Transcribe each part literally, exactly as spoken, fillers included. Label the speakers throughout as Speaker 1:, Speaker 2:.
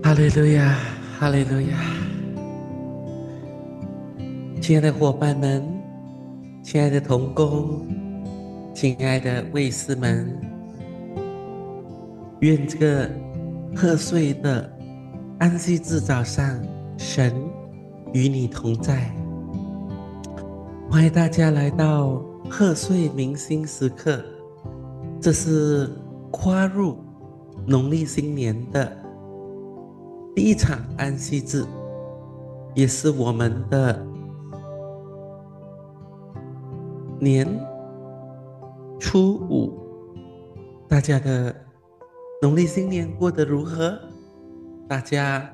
Speaker 1: 哈利路亚，哈利路亚！亲爱的伙伴们，亲爱的同工，亲爱的卫士们，愿这个贺岁的安息日早上，神与你同在。欢迎大家来到贺岁明星时刻，这是跨入农历新年的第一场安息日，也是我们的年初五。大家的农历新年过得如何？大家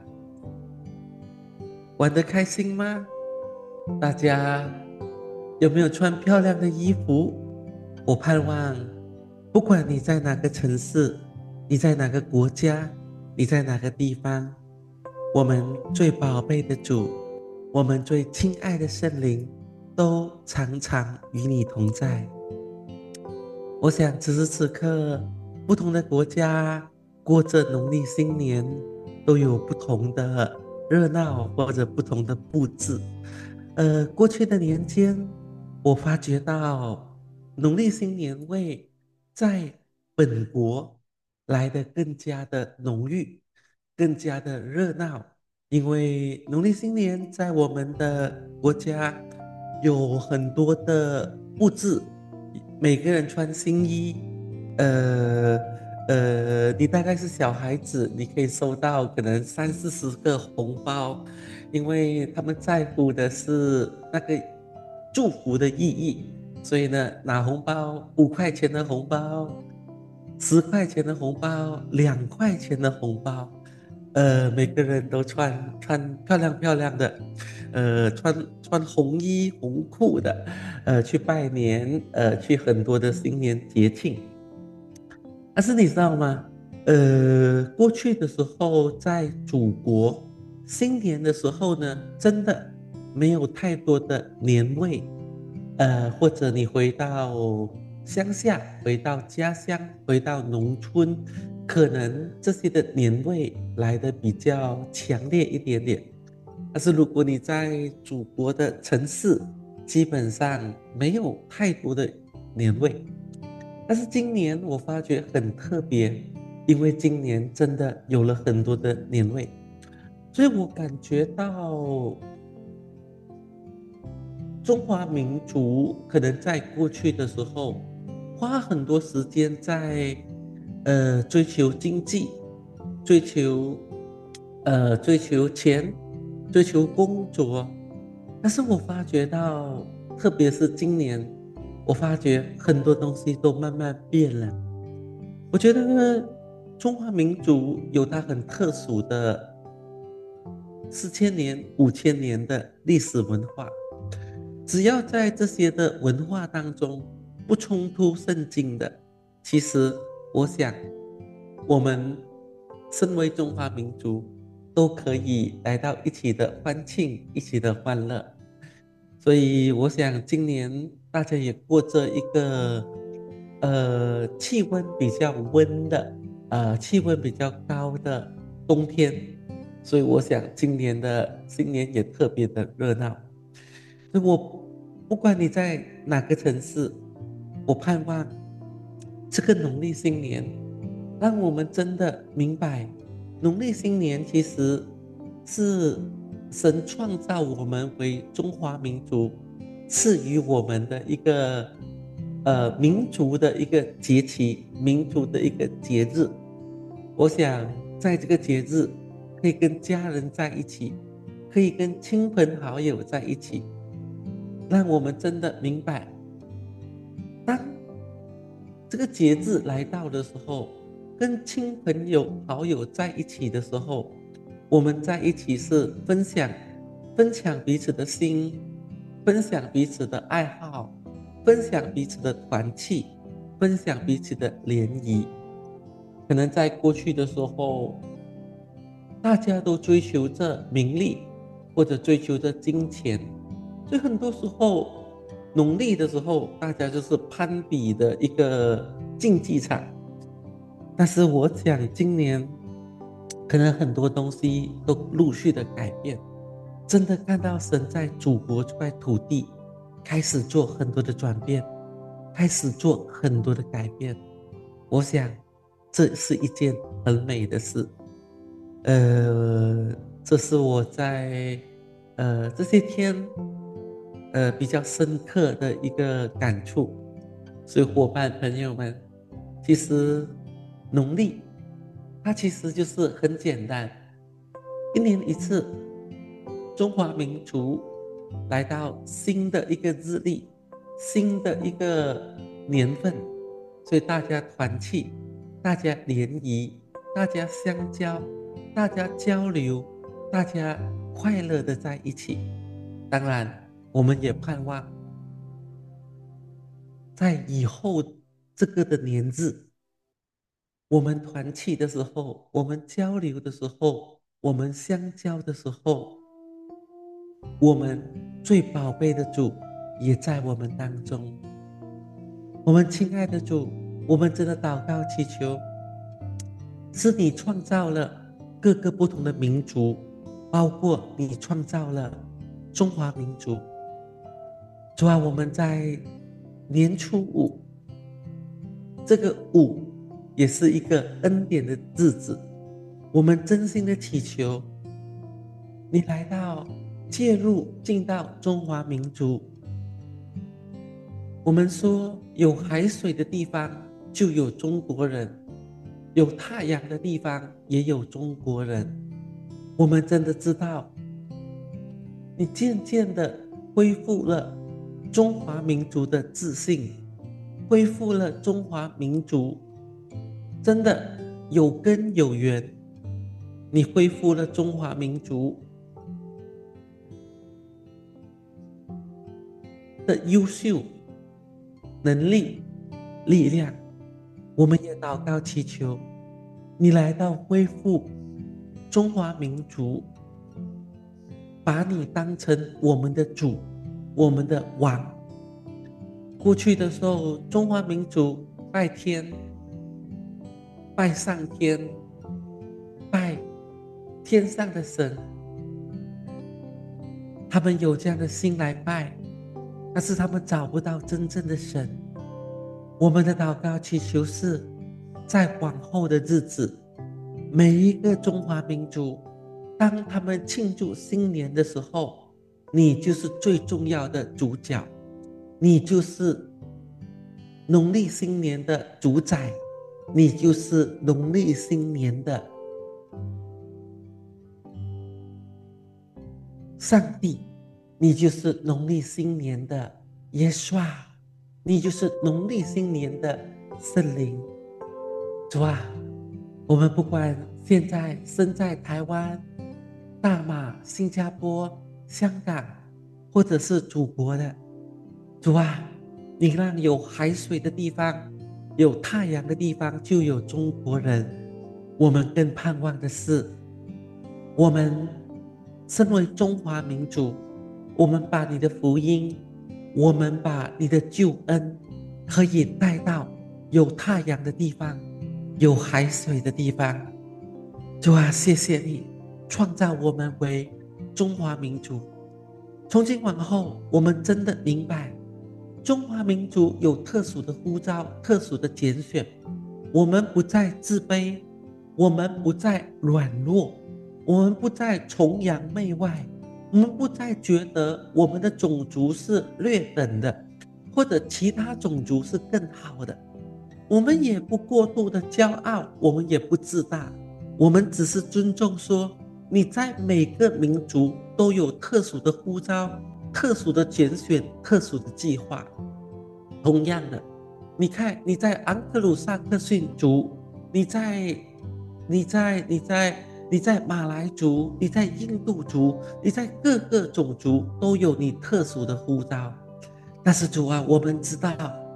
Speaker 1: 玩得开心吗？大家有没有穿漂亮的衣服？我盼望，不管你在哪个城市，你在哪个国家，你在哪个地方，我们最宝贝的主，我们最亲爱的圣灵，都常常与你同在。我想此时此刻，不同的国家过着农历新年，都有不同的热闹或者不同的布置。呃，过去的年间，我发觉到农历新年味在本国来得更加的浓郁，更加的热闹。因为农历新年在我们的国家有很多的布置，每个人穿新衣，呃呃，你大概是小孩子，你可以收到可能三四十个红包，因为他们在乎的是那个祝福的意义，所以呢，拿红包，五块钱的红包，十块钱的红包，两块钱的红包，呃，每个人都穿穿漂亮漂亮的，呃，穿穿红衣红裤的，呃，去拜年，呃，去很多的新年节庆。但是你知道吗？呃，过去的时候在祖国新年的时候呢，真的没有太多的年味，呃，或者你回到乡下，回到家乡，回到农村，可能这些的年味来的比较强烈一点点。但是如果你在祖国的城市，基本上没有太多的年味。但是今年我发觉很特别，因为今年真的有了很多的年味，所以我感觉到中华民族可能在过去的时候花很多时间在呃追求经济，追求呃追求钱，追求工作，但是我发觉到，特别是今年，我发觉很多东西都慢慢变了。我觉得中华民族有它很特殊的四千年、五千年的历史文化，只要在这些的文化当中不冲突圣经的，其实我想，我们身为中华民族，都可以来到一起的欢庆，一起的欢乐。所以我想今年大家也过着一个呃气温比较温的呃气温比较高的冬天，所以我想今年的新年也特别的热闹。所以我不管你在哪个城市，我盼望这个农历新年，让我们真的明白，农历新年其实是神创造我们为中华民族，赐予我们的一个呃民族的一个节气，民族的一个节日。我想在这个节日，可以跟家人在一起，可以跟亲朋好友在一起，让我们真的明白，当这个节日来到的时候，跟亲朋友好友在一起的时候，我们在一起是分享分享彼此的心，分享彼此的爱好，分享彼此的团契，分享彼此的联谊。可能在过去的时候，大家都追求着名利，或者追求着金钱，所以很多时候农历的时候，大家就是攀比的一个竞技场。但是我想今年可能很多东西都陆续的改变，真的看到神在祖国这块土地开始做很多的转变，开始做很多的改变。我想这是一件很美的事。呃，这是我在呃这些天呃比较深刻的一个感触。所以伙伴朋友们，其实农历它其实就是很简单，一年一次，中华民族来到新的一个日历，新的一个年份，所以大家团契，大家联谊，大家相交，大家交流，大家快乐的在一起。当然，我们也盼望在以后这个的年日，我们团契的时候，我们交流的时候，我们相交的时候，我们最宝贝的主也在我们当中。我们亲爱的主，我们真的祷告祈求，是你创造了各个不同的民族，包括你创造了中华民族。主啊，我们在年初五，这个五也是一个恩典的日子，我们真心的祈求你来到介入进到中华民族。我们说有海水的地方就有中国人，有太阳的地方也有中国人。我们真的知道你渐渐的恢复了中华民族的自信，恢复了中华民族真的有根有源。你恢复了中华民族的优秀能力力量。我们也祷告祈求你来到恢复中华民族，把你当成我们的主，我们的王。过去的时候，中华民族拜天，拜上天，拜天上的神，他们有这样的心来拜，但是他们找不到真正的神。我们的祷告祈求是，在往后的日子，每一个中华民族，当他们庆祝新年的时候，你就是最重要的主角，你就是农历新年的主宰，你就是农历新年的上帝，你就是农历新年的耶稣啊，你就是农历新年的圣灵。主啊，我们不管现在身在台湾、大马、新加坡、香港，或者是祖国的，主啊，你让有海水的地方，有太阳的地方就有中国人。我们更盼望的是，我们身为中华民族，我们把你的福音，我们把你的救恩可以带到有太阳的地方，有海水的地方。主啊，谢谢你创造我们为中华民族。从今往后，我们真的明白中华民族有特殊的呼召，特殊的拣选。我们不再自卑，我们不再软弱，我们不再崇洋媚外，我们不再觉得我们的种族是劣等的，或者其他种族是更好的。我们也不过度的骄傲，我们也不自大，我们只是尊重说，你在每个民族都有特殊的呼召，特殊的拣选，特殊的计划。同样的，你看你在安克鲁萨克逊族，你在你在你在你在马来族，你在印度族，你在各个种族都有你特殊的呼召。但是主啊，我们知道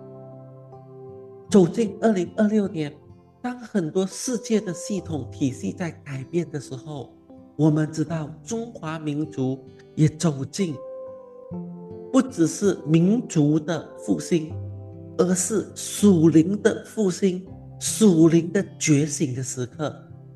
Speaker 1: 走进二零二六年，当很多世界的系统体系在改变的时候，我们知道中华民族也走进不只是民族的复兴，而是属灵的复兴，属灵的觉醒的时刻。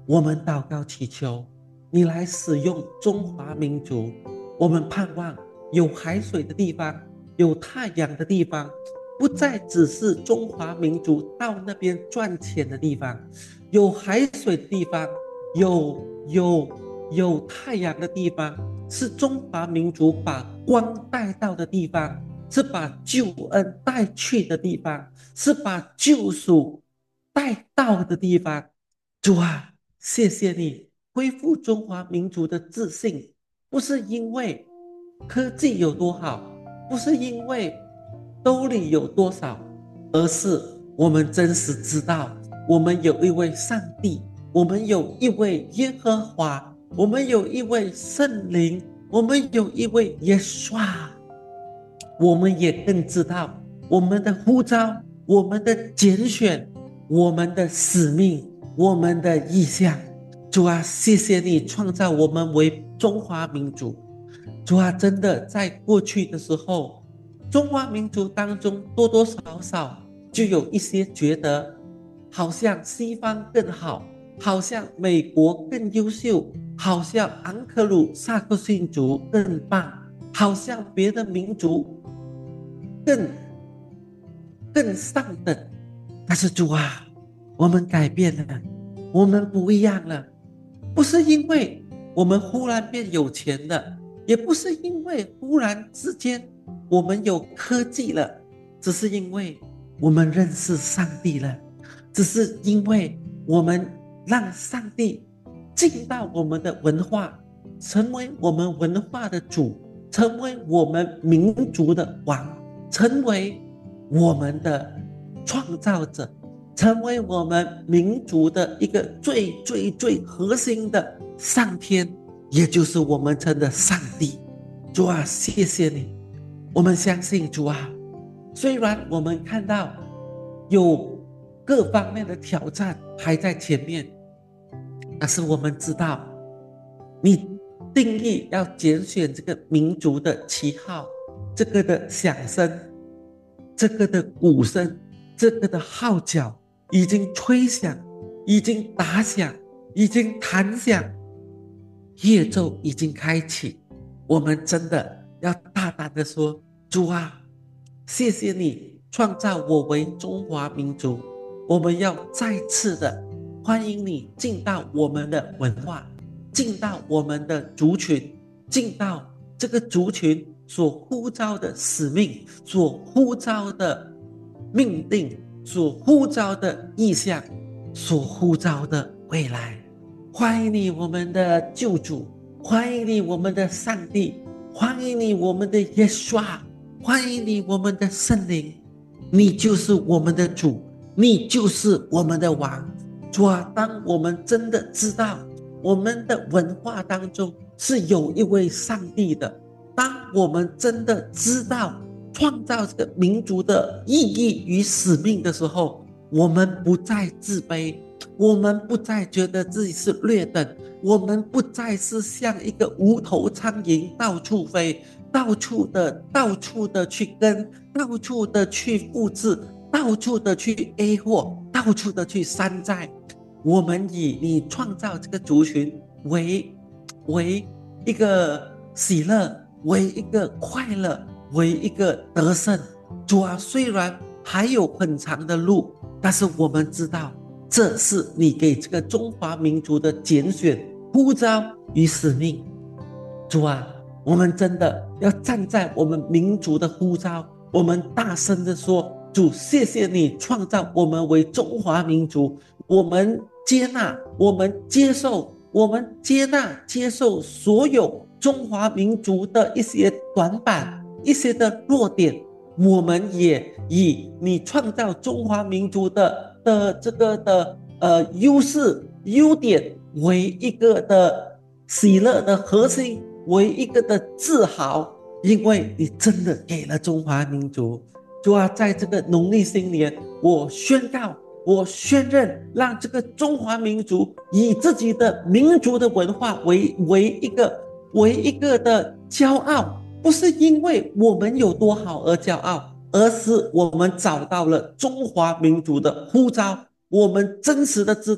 Speaker 1: 我们祷告祈求你来使用中华民族，我们盼望有海水的地方，有太阳的地方，不再只是中华民族到那边赚钱的地方，有海水的地方，有有有太阳的地方，是中华民族把光带到的地方，是把救恩带去的地方，是把救赎带到的地方。主啊，谢谢你恢复中华民族的自信，不是因为科技有多好，不是因为兜里有多少，而是我们真实知道，我们有一位上帝，我们有一位耶和华，我们有一位圣灵，我们有一位耶稣。我们也更知道我们的呼召，我们的拣选，我们的使命，我们的意向。主啊，谢谢你创造我们为中华民族。主啊，真的在过去的时候，中华民族当中多多少少就有一些觉得好像西方更好，好像美国更优秀，好像昂克鲁萨克逊族更棒，好像别的民族更更上等。但是主啊，我们改变了，我们不一样了，不是因为我们忽然变有钱了，也不是因为忽然之间我们有科技了，只是因为我们认识上帝了，只是因为我们让上帝进到我们的文化，成为我们文化的主，成为我们民族的王，成为我们的创造者，成为我们民族的一个最最最核心的上天，也就是我们称的上帝。主啊，谢谢你，我们相信主啊，虽然我们看到有各方面的挑战还在前面，但是我们知道你定义要拣选这个民族的旗号，这个的响声，这个的鼓声，这个的号角已经吹响，已经打响，已经弹响，夜奏已经开启。我们真的要大胆的说，主啊，谢谢你创造我为中华民族，我们要再次的欢迎你进到我们的文化，进到我们的族群，进到这个族群所呼召的使命，所呼召的命定，所呼召的意向，所呼召的未来。欢迎你，我们的救主，欢迎你，我们的上帝，欢迎你，我们的耶稣，欢迎你，我们的圣灵。你就是我们的主，你就是我们的王。主啊，当我们真的知道我们的文化当中是有一位上帝的，当我们真的知道创造这个民族的意义与使命的时候，我们不再自卑，我们不再觉得自己是劣等，我们不再是像一个无头苍蝇到处飞，到处的到处的去跟，到处的去复制，到处的去 A 货，到处的去山寨。我们以你创造这个族群为为一个喜乐，为一个快乐，为一个得胜。主啊，虽然还有很长的路，但是我们知道这是你给这个中华民族的拣选、呼召与使命。主啊，我们真的要站在我们民族的呼召，我们大声的说，主，谢谢你创造我们为中华民族，我们接纳，我们接受，我们接纳接受所有中华民族的一些短板，一些的弱点，我们也以你创造中华民族的的这个的呃优势优点为一个的喜乐的核心，为一个的自豪，因为你真的给了中华民族。主啊，在这个农历新年，我宣告，我宣认，让这个中华民族以自己的民族的文化为为一个为一个的骄傲，不是因为我们有多好而骄傲，而是我们找到了中华民族的呼召，我们真实的知道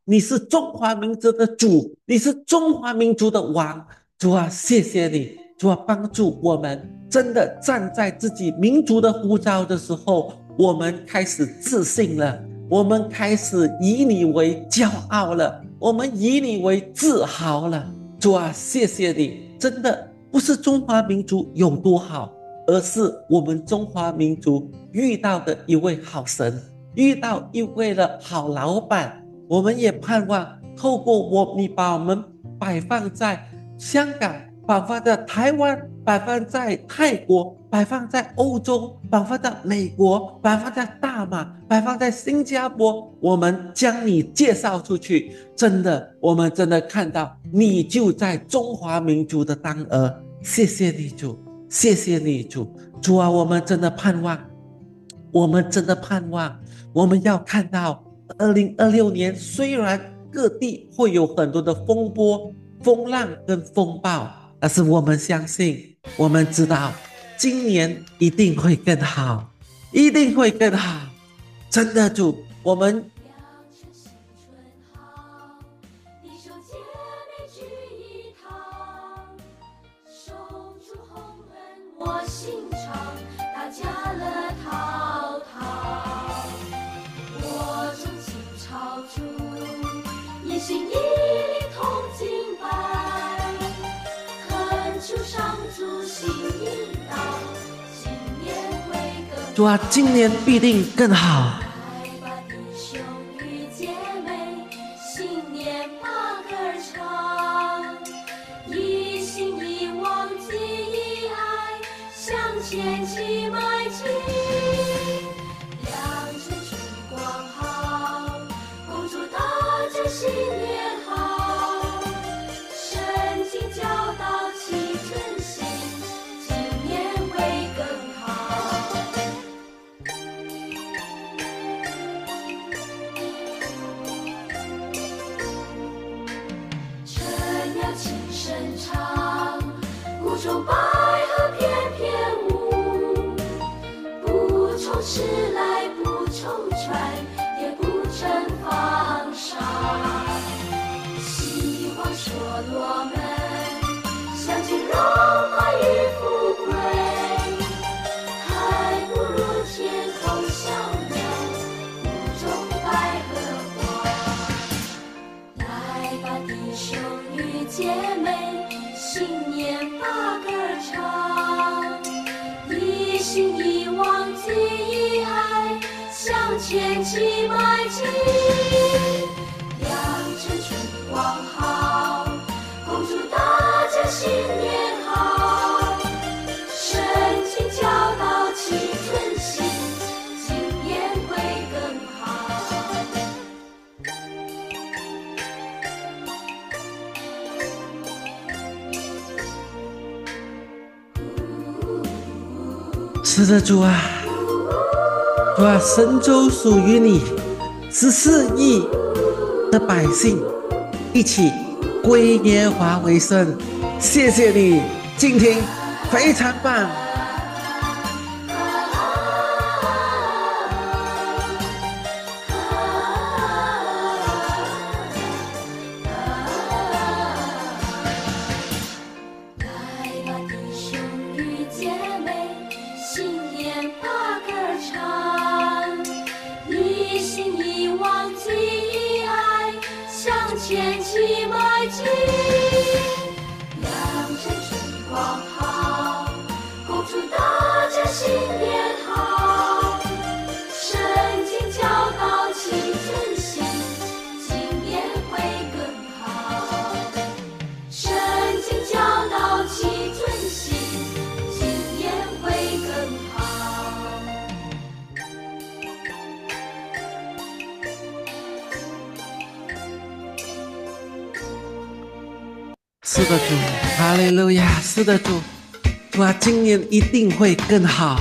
Speaker 1: 你是中华民族的主，你是中华民族的王。主啊，谢谢你，主啊，帮助我们真的站在自己民族的呼召的时候，我们开始自信了，我们开始以你为骄傲了，我们以你为自豪了。主啊，谢谢你，真的不是中华民族有多好，而是我们中华民族遇到的一位好神，遇到一位的好老板。我们也盼望透过我，你把我们摆放在香港，摆放在台湾，摆放在泰国，摆放在欧洲，摆放在美国，摆放在大马，摆放在新加坡，我们将你介绍出去。真的，我们真的看到你就在中华民族的当儿。谢谢你主，谢谢你主。主啊，我们真的盼望，我们真的盼望，我们要看到二零二六年，虽然各地会有很多的风波、风浪跟风暴，但是我们相信，我们知道今年一定会更好，一定会更好。真的主，我们
Speaker 2: 我心肠，他加了滔滔，我钟情朝主，一心一力同敬拜，恳求上主心引导，今年会更
Speaker 1: 主啊，今年必定更好。
Speaker 2: 来吧，弟兄与姐妹，新年把歌儿唱，一心一往记忆爱，向前去迈进，良辰春光好，恭祝大家新年好，圣经教导齐遵行，今年会更好。晨鸟轻声唱，谷中百合翩翩舞，不愁迟来不愁穿，也不曾放上。希望说我们相信荣华与富贵，还不如天空小鸟，谷中百合花。来吧，弟兄与姐妹，新年把歌儿唱，一心一往记忆爱，向前去迈进，良辰春光好，恭祝大家新年好，圣经教导齐遵行，今年会更好。
Speaker 1: 是的，主啊，主啊，神州属于你，十四亿的百姓一起归耶和华为圣。谢谢你，今天非常棒。
Speaker 2: 来吧，弟兄与姐妹，新年把歌儿唱，一心一往记忆爱，向前去迈进，良辰春光好，恭祝大家新年好，圣经教导齐遵行，今年会更好。圣经教导齐遵行，今年会更好。
Speaker 1: 是的，主，哈利路亚！是的，主，主啊，今年一定会更好。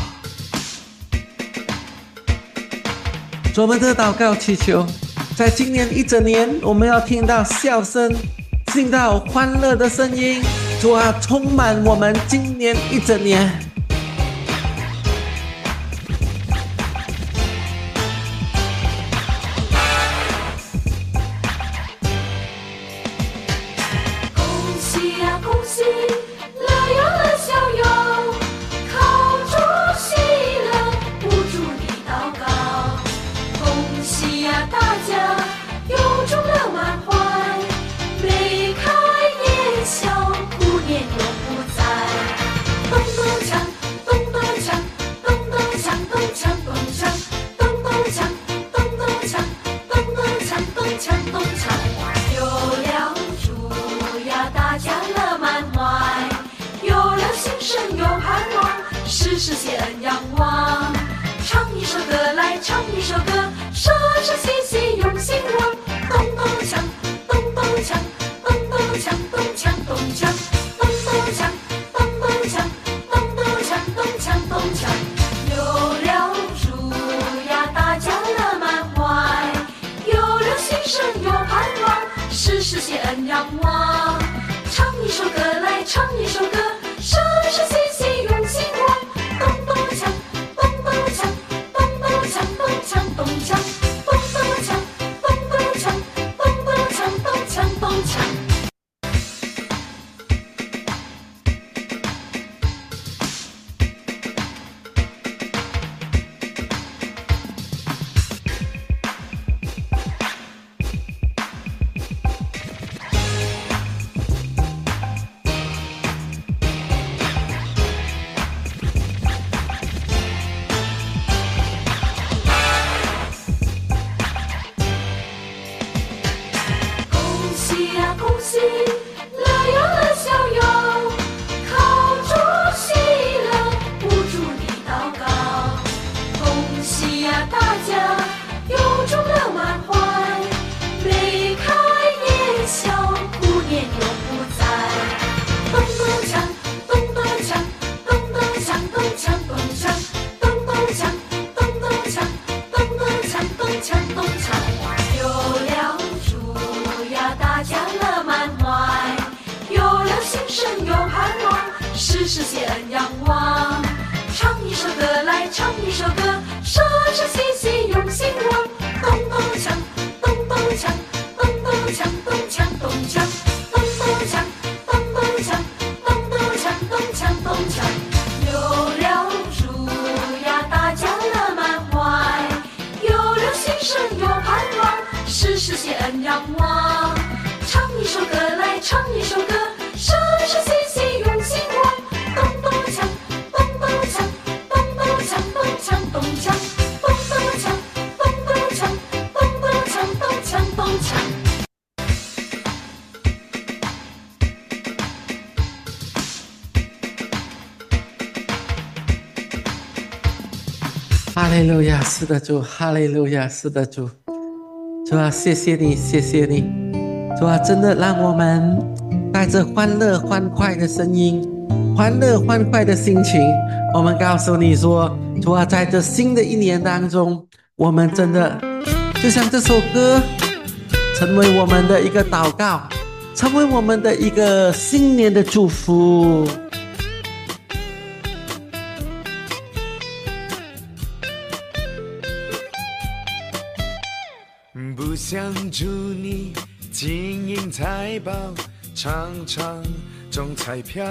Speaker 1: 主，我们的祷告祈求，在今年一整年，我们要听到笑声，听到欢乐的声音。主啊，充满我们今年一整年。
Speaker 2: 恩仰望。唱一首歌来唱一首歌，说说嘻嘻用心窝，咚咚锵，咚咚锵，咚咚锵，咚锵咚锵，咚咚锵，咚咚锵，咚咚锵，咚锵咚锵。有了主呀，大家乐满怀，有了新生有盼望，时时谢恩仰望。唱一首歌来唱一首歌，说说嘻嘻用心窝，咚咚锵，咚咚锵，咚咚锵，咚锵咚锵，咚咚锵，咚咚锵，咚咚锵，咚锵咚锵。时谢恩仰望，唱一首歌来唱一首歌，说说嘻嘻用心窝，咚咚锵，咚咚锵，咚咚锵，咚锵咚锵，咚咚锵，咚咚锵，咚咚锵，咚锵咚锵。有了主呀，大家乐满怀，有了新生有盼望，时时谢恩仰望。唱一首歌来唱一首歌，说说嘻嘻用心窝。咚咚锵，咚咚锵，咚咚锵，咚锵咚锵，咚咚锵，咚咚锵，咚咚锵，咚锵咚锵。
Speaker 1: 哈利路亚，是的主，哈利路亚，是的主，主啊，谢谢你，谢谢你，主啊，真的让我们带着欢乐欢快的声音，欢乐欢快的心情，我们告诉你说，主啊，在这新的一年当中，我们真的就像这首歌成为我们的一个祷告，成为我们的一个新年的祝福。
Speaker 3: 不想祝你金银财宝，常常中彩票，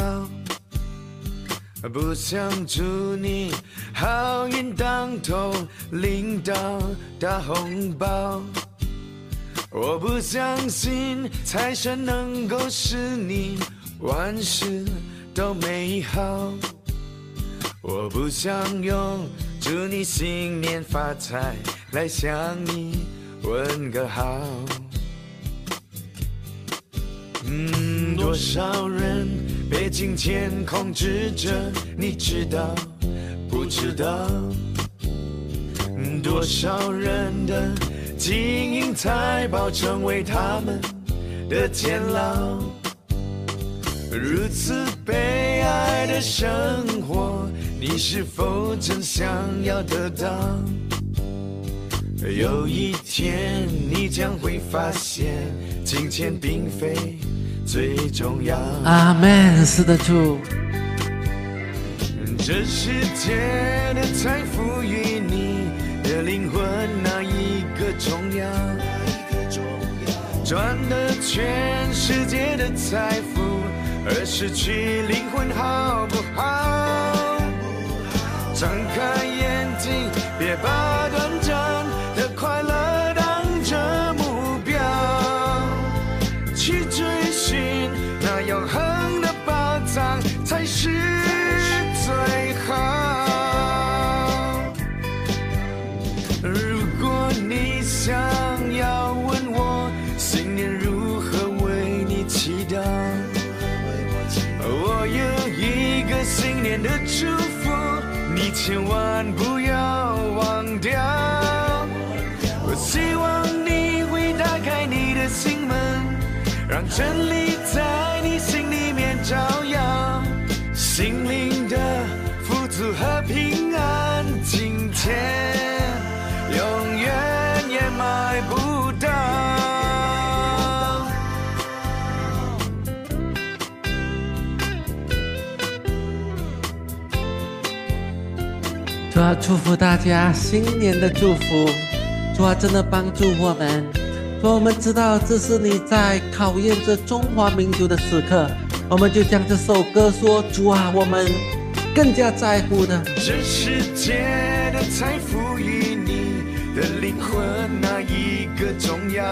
Speaker 3: 不想祝你好运当头，领到大红包。我不相信财神能够使你万事都美好，我不想用祝你新年发财来向你问个好。嗯，多少人被金钱控制着，你知道不知道？多少人的金银财宝成为他们的监牢？如此悲哀的生活，你是否真想要得到？有一天你将会发现，金钱并非最重要。
Speaker 1: 阿们，是的主。
Speaker 3: 这世界的财富与你的灵魂哪一个重要？赚得全世界的财富，而失去灵魂好不好？张开眼睛，别把短暂的快乐当成目标，去追寻那永恒的宝藏才是最好。如果你想要问我新年如何为你祈祷，我有一个新年的祝福，你千千万不要忘掉。我希望你会打开你的心门，让真理在你心里面照耀，心灵的富足和平安，今天永远也买不到。
Speaker 1: 主要祝福大家新年的祝福，主啊，真的帮助我们。主，我们知道这是你在考验着中华民族的时刻，我们就将这首歌说，主啊，我们更加在乎的，
Speaker 3: 这世界的财富与你的灵魂哪一个重要？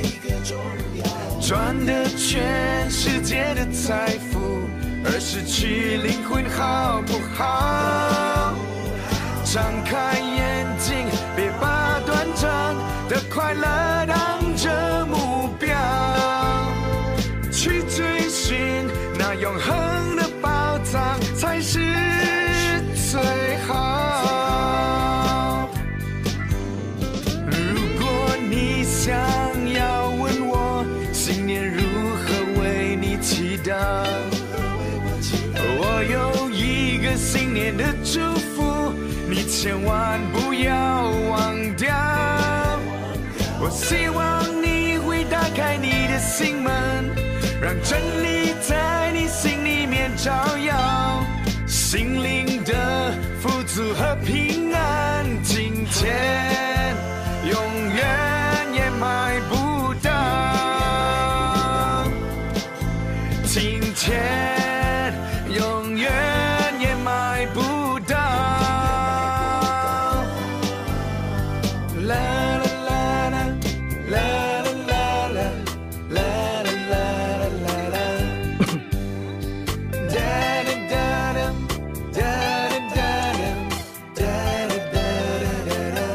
Speaker 3: 赚得全世界的财富，而失去灵魂好不好？张开眼睛，别把短暂的快乐当着目标，去追寻那永恒的宝藏才是最好。如果你想要问我新年如何为你祈祷，我有一个新年的祝福，你千万不要忘掉。我希望你会打开你的心门，让真理在你心里面照耀，心灵的富足和平安，今天永远也买不到，今天永远也买不到。啦啦啦啦啦啦啦啦啦啦啦，哒哒哒哒哒哒哒哒哒哒。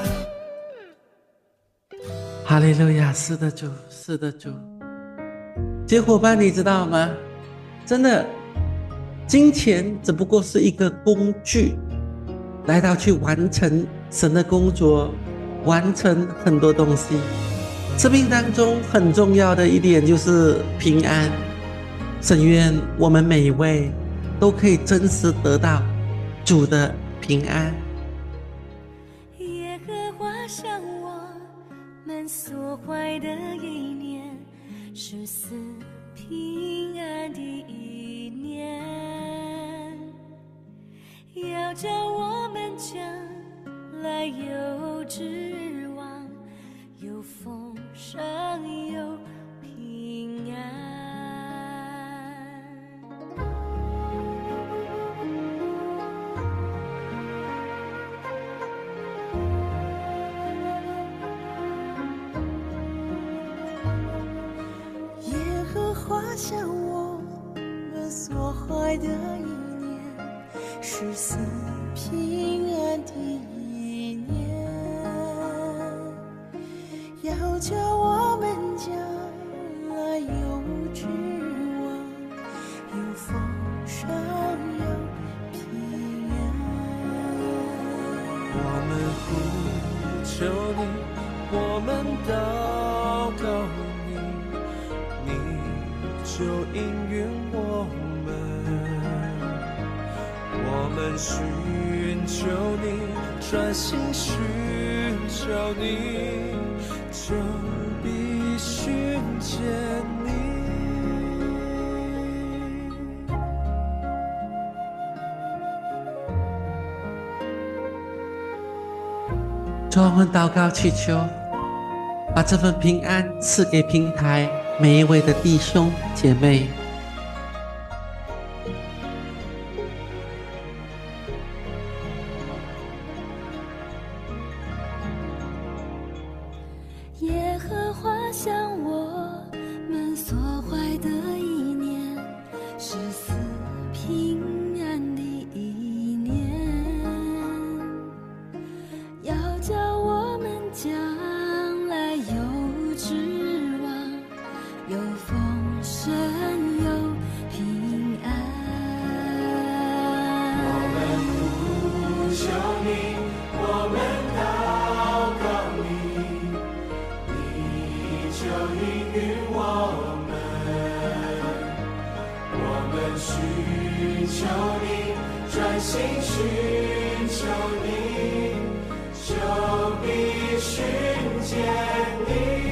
Speaker 1: 哈利路亚！是的，主，是的，主。结伙伴，你知道吗？真的，金钱只不过是一个工具，来到去完成神的工作，完成很多东西。生命当中很重要的一点就是平安。神愿我们每一位都可以真实得到主的平安。
Speaker 2: 耶和华向我们所怀的意念，是赐平安的意念，要叫我们将来有指望，有丰盛有平安。耶和华向我们所怀的意念，是赐平安的意念，要叫我们将来有指望，有丰盛有平安。
Speaker 4: 我们呼求你，我们祷告你，你就应允我们。我们寻求你，专心寻求你，就必寻见你。
Speaker 1: 主，我们祷告祈求，把这份平安赐给平台每一位的弟兄姐妹。
Speaker 2: 耶和华向我们所怀的意念，是赐平安的意念，要叫我们将来有指望，有丰盛有平安。
Speaker 4: 我们呼求
Speaker 3: 你，我们祷告你，你就应允我们。我们寻求你，专心寻求你，就必寻见你。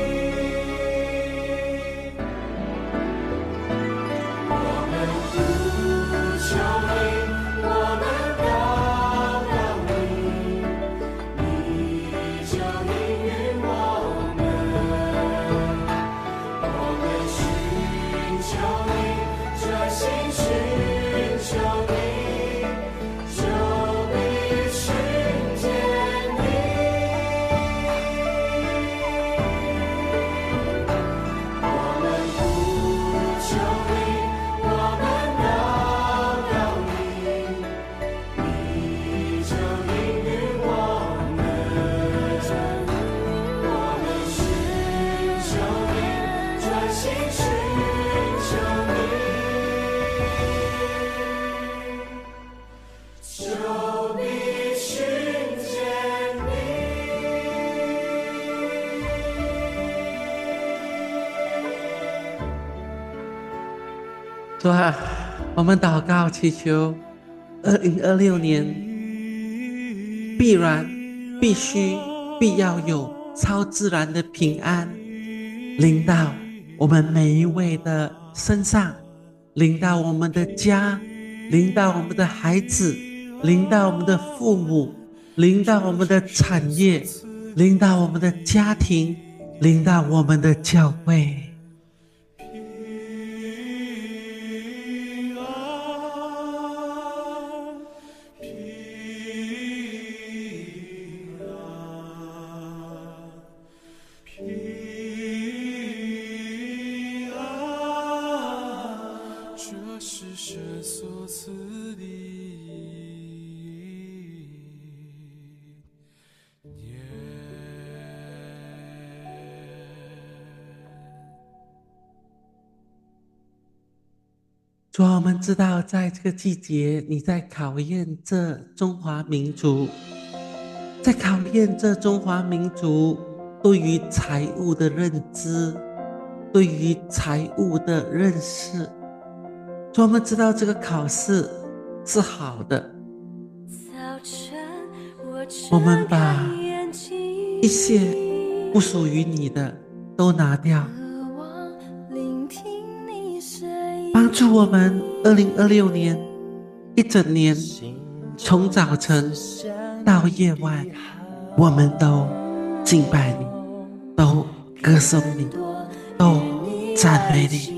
Speaker 1: 主啊，我们祷告祈求二零二六年必然必须必要有超自然的平安临到我们每一位的身上，临到我们的家，临到我们的孩子，临到我们的父母，临到我们的产业，临到我们的家庭，临到我们的教会。主啊，我们知道在这个季节你在考验这中华民族，在考验这中华民族对于财务的认知，对于财务的认识。主啊，我们知道这个考试是好的，我们把一些不属于你的都拿掉，帮助我们二零二六年一整年从早晨到夜晚，我们都敬拜你，都歌颂你，都赞美你。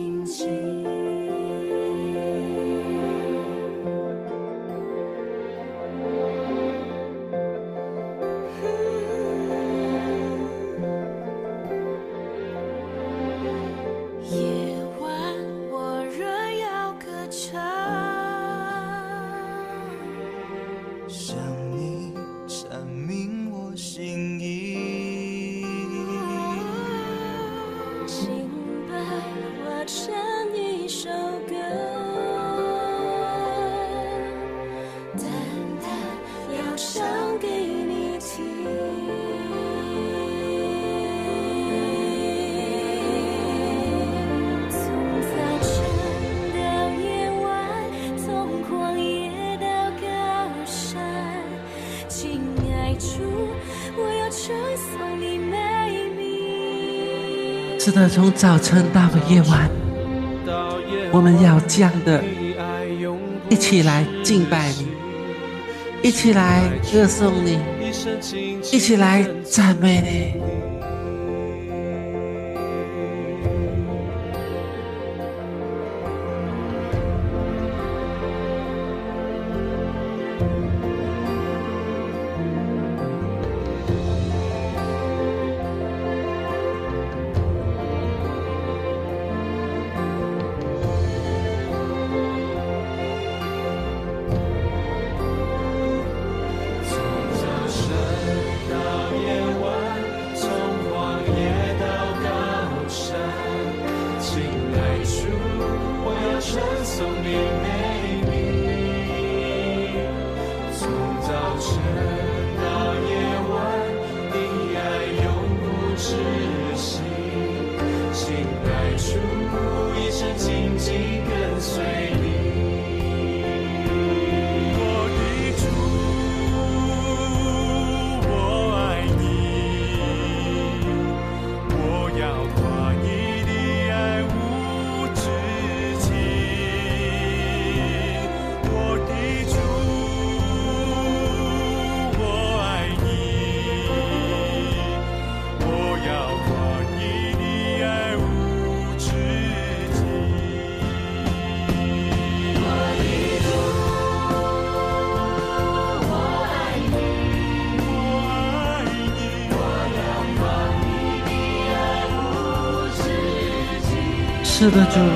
Speaker 1: 是的，从早晨到夜晚，我们要这样的一起来敬拜你，一起来歌颂你，一起来赞美你。
Speaker 3: 从
Speaker 1: 是的，主。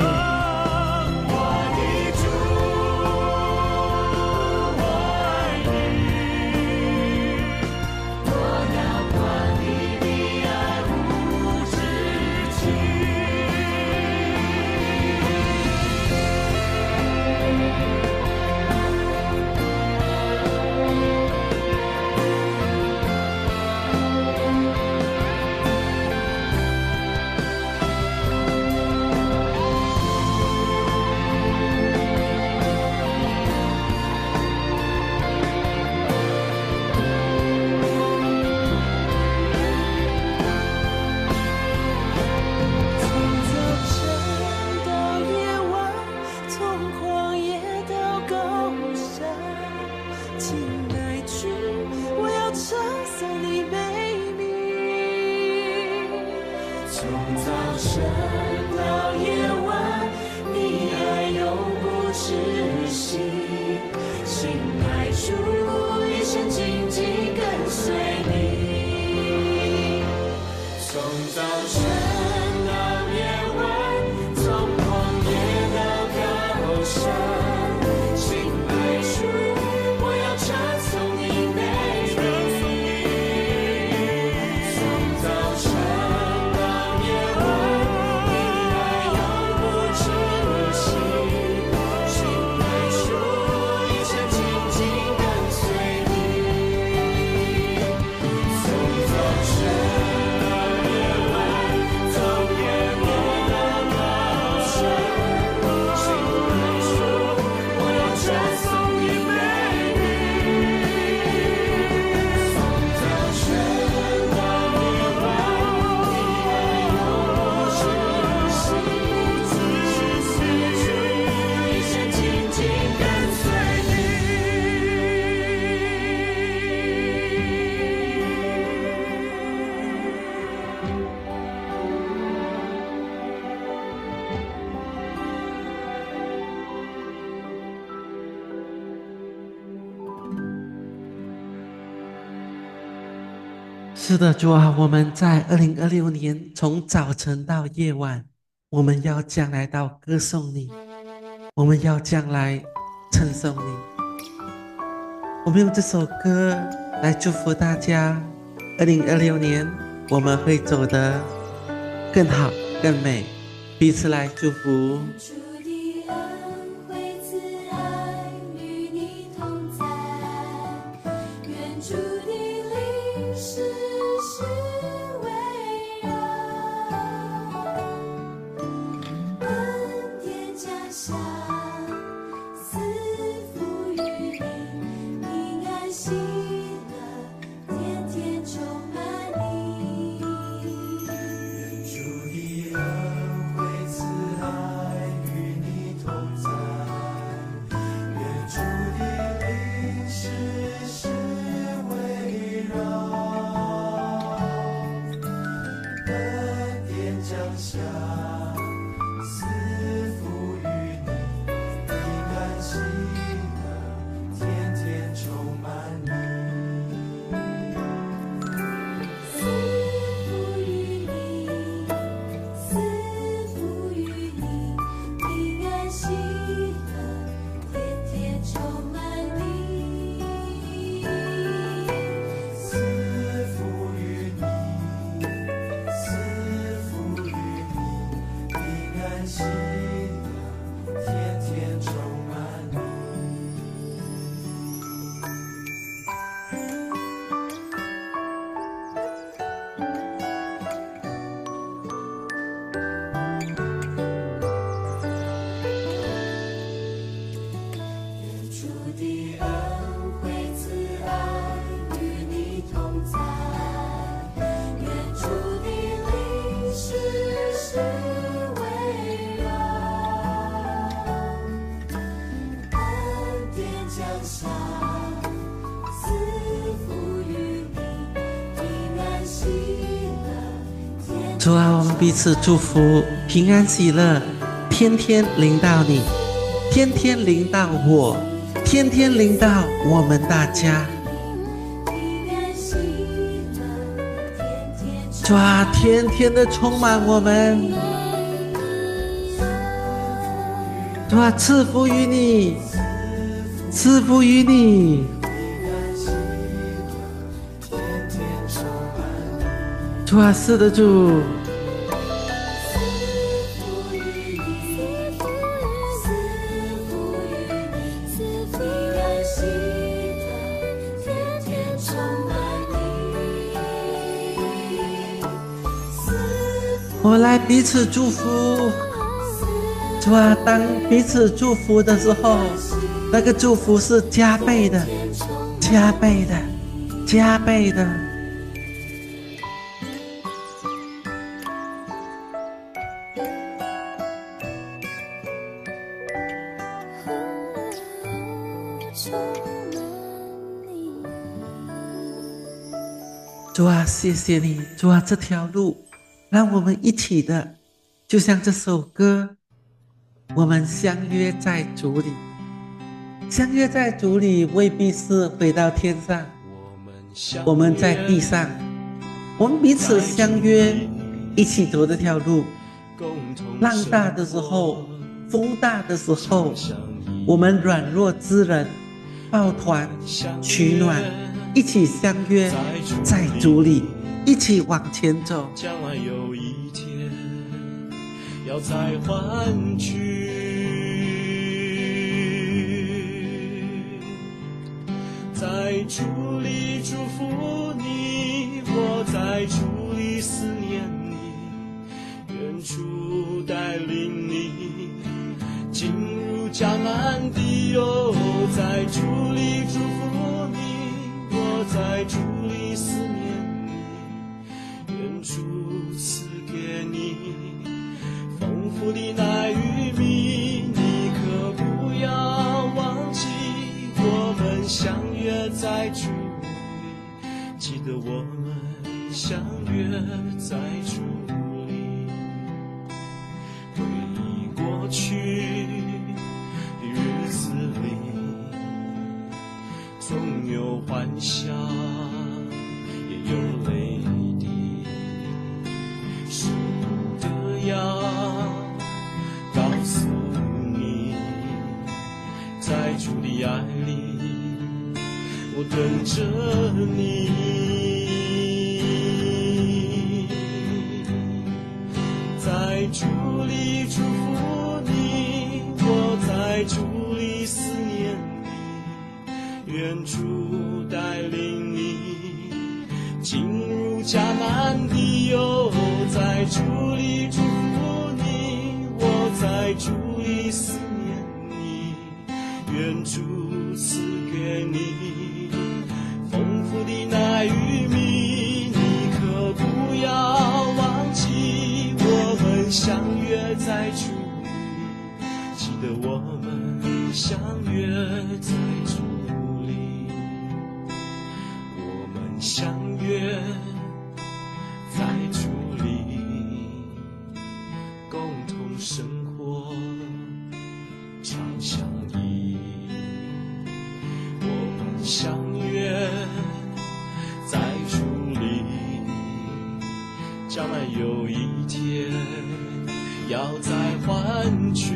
Speaker 1: 是的，主啊，我们在二零二六年从早晨到夜晚，我们要将来到歌颂你，我们要将来称颂你。我们用这首歌来祝福大家，二零二六年我们会走得更好更美，彼此来祝福。主啊，我们彼此祝福，平安喜乐，天天临到你，天天临到我，天天临到我们大家。主啊，天天的充满我们。 主啊，赐福于你，赐福于你。主啊，是的，主。我们来彼此祝福，主啊，当彼此祝福的时候，那个祝福是加倍的，加倍的，加倍的。主啊，谢谢你，主啊，这条路让我们一起的，就像这首歌，我们相约在主里。相约在主里未必是回到天上，我们在地上，我们彼此相约，一起走这条路。浪大的时候，风大的时候，我们软弱之人抱团取暖，一起相约在主里，一起往前走。
Speaker 4: 将来有一天要再欢聚，在主里祝福你，我在主里思念你，远处带领你进入迦南地，哦，在主里祝福你，我在主里思念你，远处赐给你丰富的奶与蜜，你可不要忘记我们相约在主里，记得我们相约在主里，回忆过去的日子里，总有欢笑也有泪滴，舍不得要告诉你，在主的爱里我等着你，在主里祝福你，我在主里思念你，愿主带领你进入迦南地，哦，在主里祝福你，我在主里思念你，愿主赐给你丰富的奶与蜜，你可不要忘记我们相约在主里，记得我们相约在主里，我们相约在主里，共同生活常相依，我们相约在主里，将来有一天要再欢聚，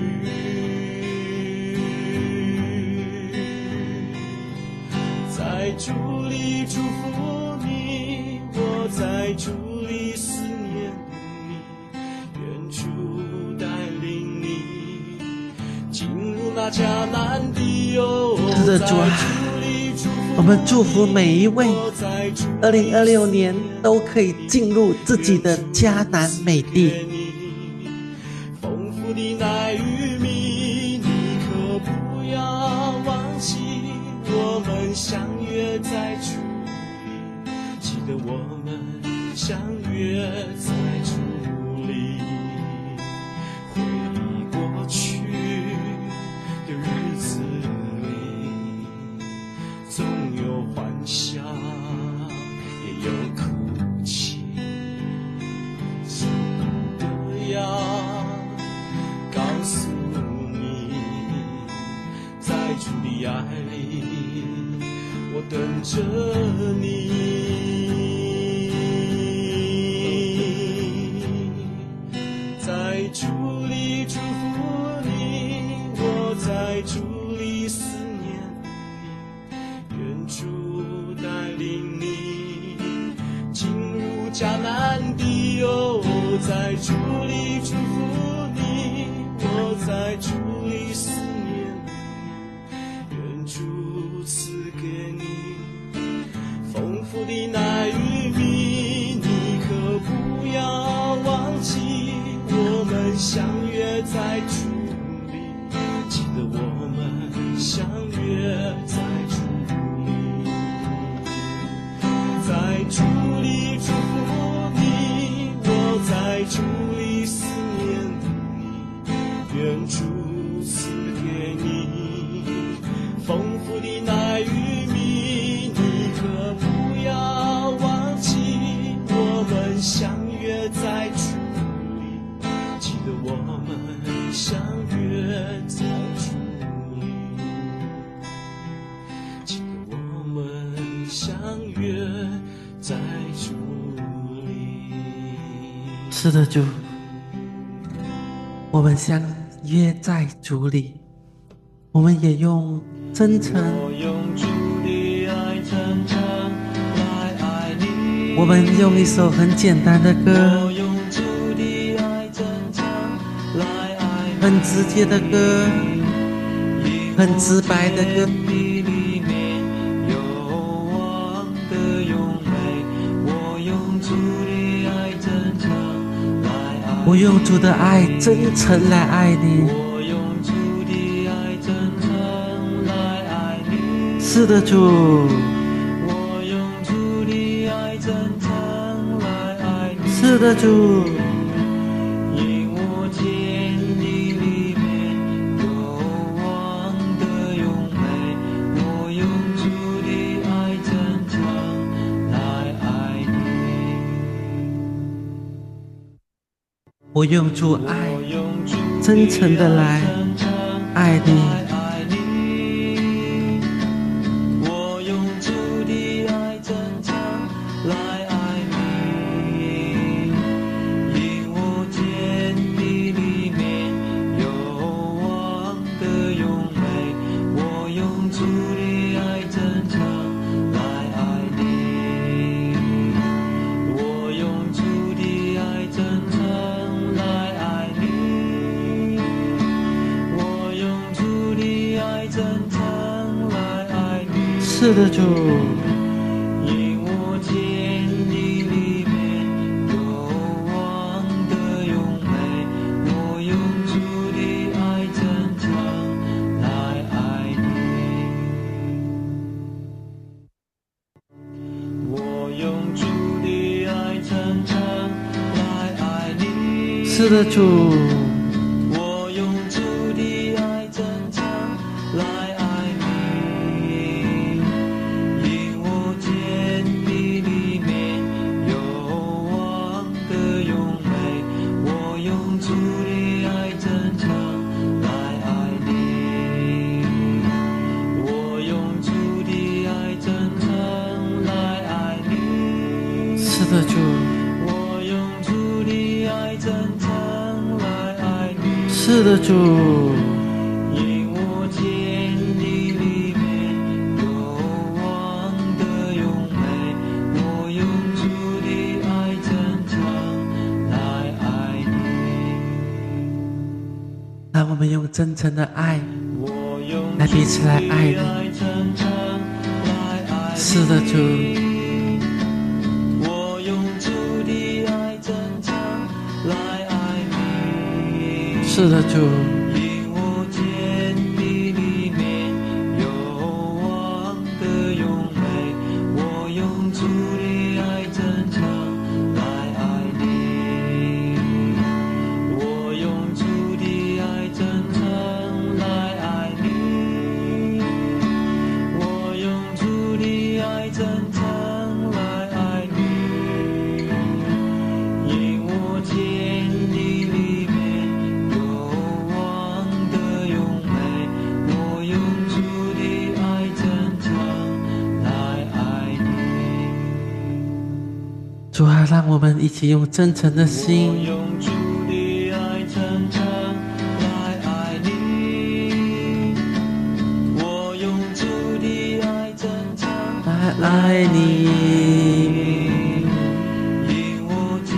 Speaker 4: 在主里祝福你，我在主里思念你，愿主带领你进入那迦南地，哦，
Speaker 1: 是的，主啊，我们祝福每一位二零二六年都可以进入自己的迦南美地。
Speaker 4: 丰富的奶与蜜，你可不要忘记我们相约在主里，记得我们相约在主里，回忆过去的日子里，总有欢笑也有哭泣，舍不得要告诉你，在主的爱里我等着你，在主里祝福你，我满地哦，在主里祝福你，我在主里思念你，愿主赐给你丰富的奶与蜜，你可不要忘记，我们相约在主里，记得我们相约在主里，在主里祝福你，我在主里思念你，愿主赐给你丰富的奶与蜜，你可不要忘记，我们相约在主里，记得我们相约在主里，记得我们相约在主里。
Speaker 1: 是的，主，我们相约在主里，我们也用真诚，
Speaker 4: 我用主的爱真诚来爱你，
Speaker 1: 我们用一首很简单的歌，
Speaker 4: 我用主的爱真诚来爱你，
Speaker 1: 很直接的歌，很直白的歌。
Speaker 4: 里面有望的永美，我用主的爱真诚来爱你，
Speaker 1: 我用主的爱真诚来爱你。
Speaker 4: 我用主的爱真诚来爱你，
Speaker 1: 是的，主，
Speaker 4: 我用主的爱真诚来爱你，
Speaker 1: 是的，主，
Speaker 4: 因我天地里面有望的永美，我用主的爱真诚来爱你，
Speaker 1: 我用主爱
Speaker 4: 我用主
Speaker 1: 真诚的来
Speaker 4: 真诚
Speaker 1: 爱你。
Speaker 4: 爱你，我用主的爱真诚来爱你，因我天地里面有望的永美，我用主的爱真诚来爱你，我用主的爱真诚来爱你，我用主的爱真诚来爱你，
Speaker 1: 是的，主，
Speaker 4: 因我天地里面有望的永美，我用主的爱真诚来爱你，我用主的爱真诚来爱你，
Speaker 1: 是的，主，
Speaker 4: 我用主的爱真诚来爱你，因我天地里面有望的永美，我用主的爱真诚来爱你，我用主的爱真诚来爱你，
Speaker 1: 是的，主，
Speaker 4: 我用主的爱真诚来爱你，
Speaker 1: 是的，主，
Speaker 4: 因我天地里面有望的永美，我用主的爱真诚来爱你，
Speaker 1: 让我们用真诚的爱
Speaker 4: 我用
Speaker 1: 来彼此来爱你。
Speaker 4: 主的爱真诚来爱你，
Speaker 1: 是的，主，
Speaker 4: 我用主的爱真诚来爱你，
Speaker 1: 是的，主，
Speaker 4: 因我天地里面有望的永美，我用主的爱真诚来爱你，我用主的爱真诚来爱你，我用主的爱真诚来爱你，因我天地里面有望的永美，我用主的爱真诚来爱你，
Speaker 1: 主啊，让我们一起用真诚的
Speaker 4: 我
Speaker 1: 心，
Speaker 4: 用主的爱真诚来爱你，我用主的爱真诚
Speaker 1: 来爱你。
Speaker 4: 因我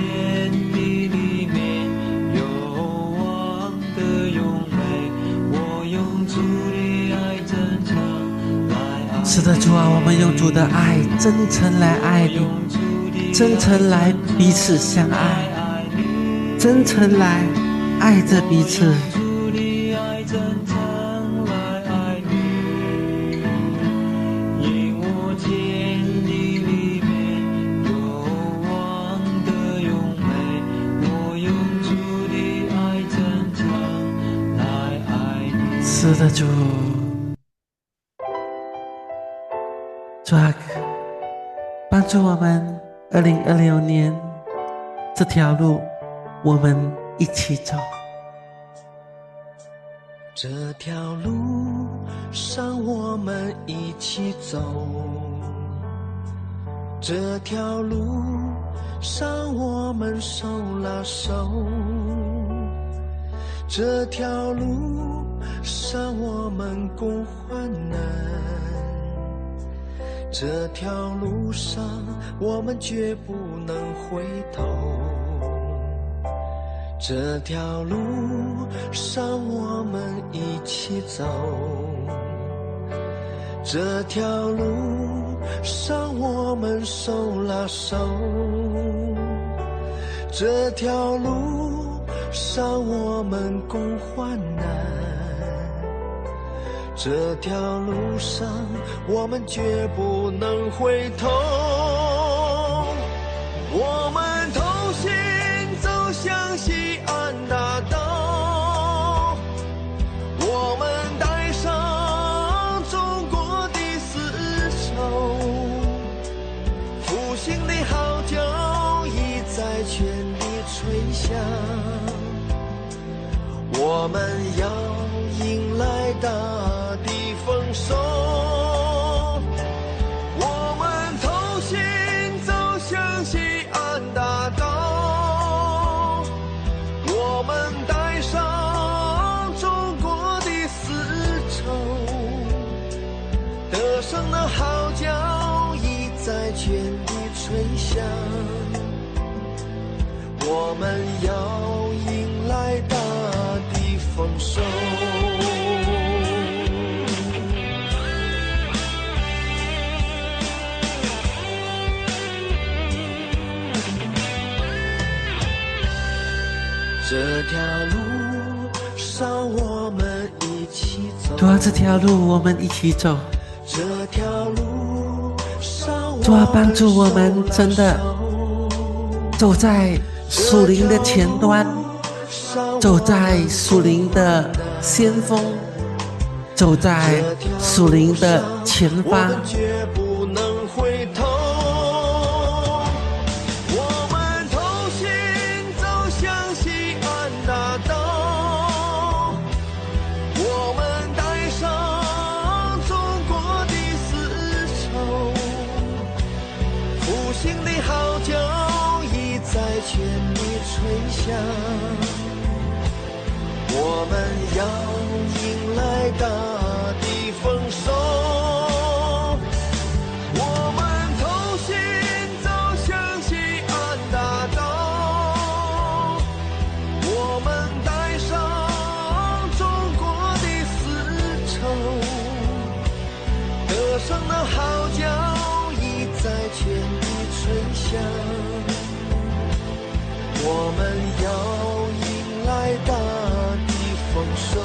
Speaker 1: 的，主啊，我们用主的爱真诚来爱你，真诚来彼此相爱，真诚来爱着彼此。是的，主，主啊，帮助我们二零二六年这条路，我们一起走。
Speaker 5: 这条路上我们一起走，这条路上我们手拉手，这条路上我们共患难，这条路上我们绝不能回头，这条路上我们一起走，这条路上我们手拉手，这条路上我们共患难，这条路上我们绝不能回头，我们同行走向西安大道，我们带上中国的丝绸，复兴的号角已在全地吹响，我们要迎来大地丰收，我们同行走向西安大道，我们带上中国的丝绸，得胜的号角已在全地吹响，我们要迎来大地丰收。这条路上我们一起走，
Speaker 1: 主啊，这条路我们一起走。
Speaker 5: 这条路上
Speaker 1: 主啊，帮助我们真的走在属灵的前端，走在属灵的先锋，走在属灵的前方。
Speaker 5: 绝不能回头，我们同行走向西安大道，我们带上中国的丝绸，复兴的号角已在全地吹响，我们要迎来大地丰收，我们同行走向西安大道，我们带上中国的丝绸，得胜的号角已在全地吹响，我们要迎来大地丰收，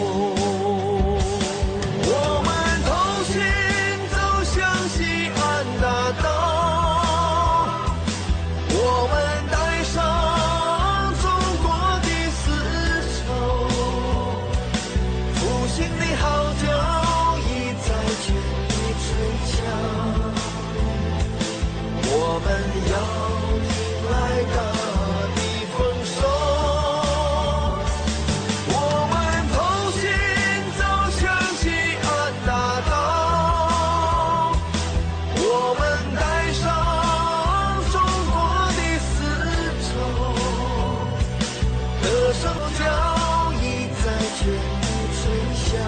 Speaker 5: 我们同行走向西安大道，我们带上中国的丝绸，复兴的号角已在全地吹响，我们要迎来大地丰收，我们同行走向西安大道，我们带上中国的丝绸，得胜角已在全地吹响，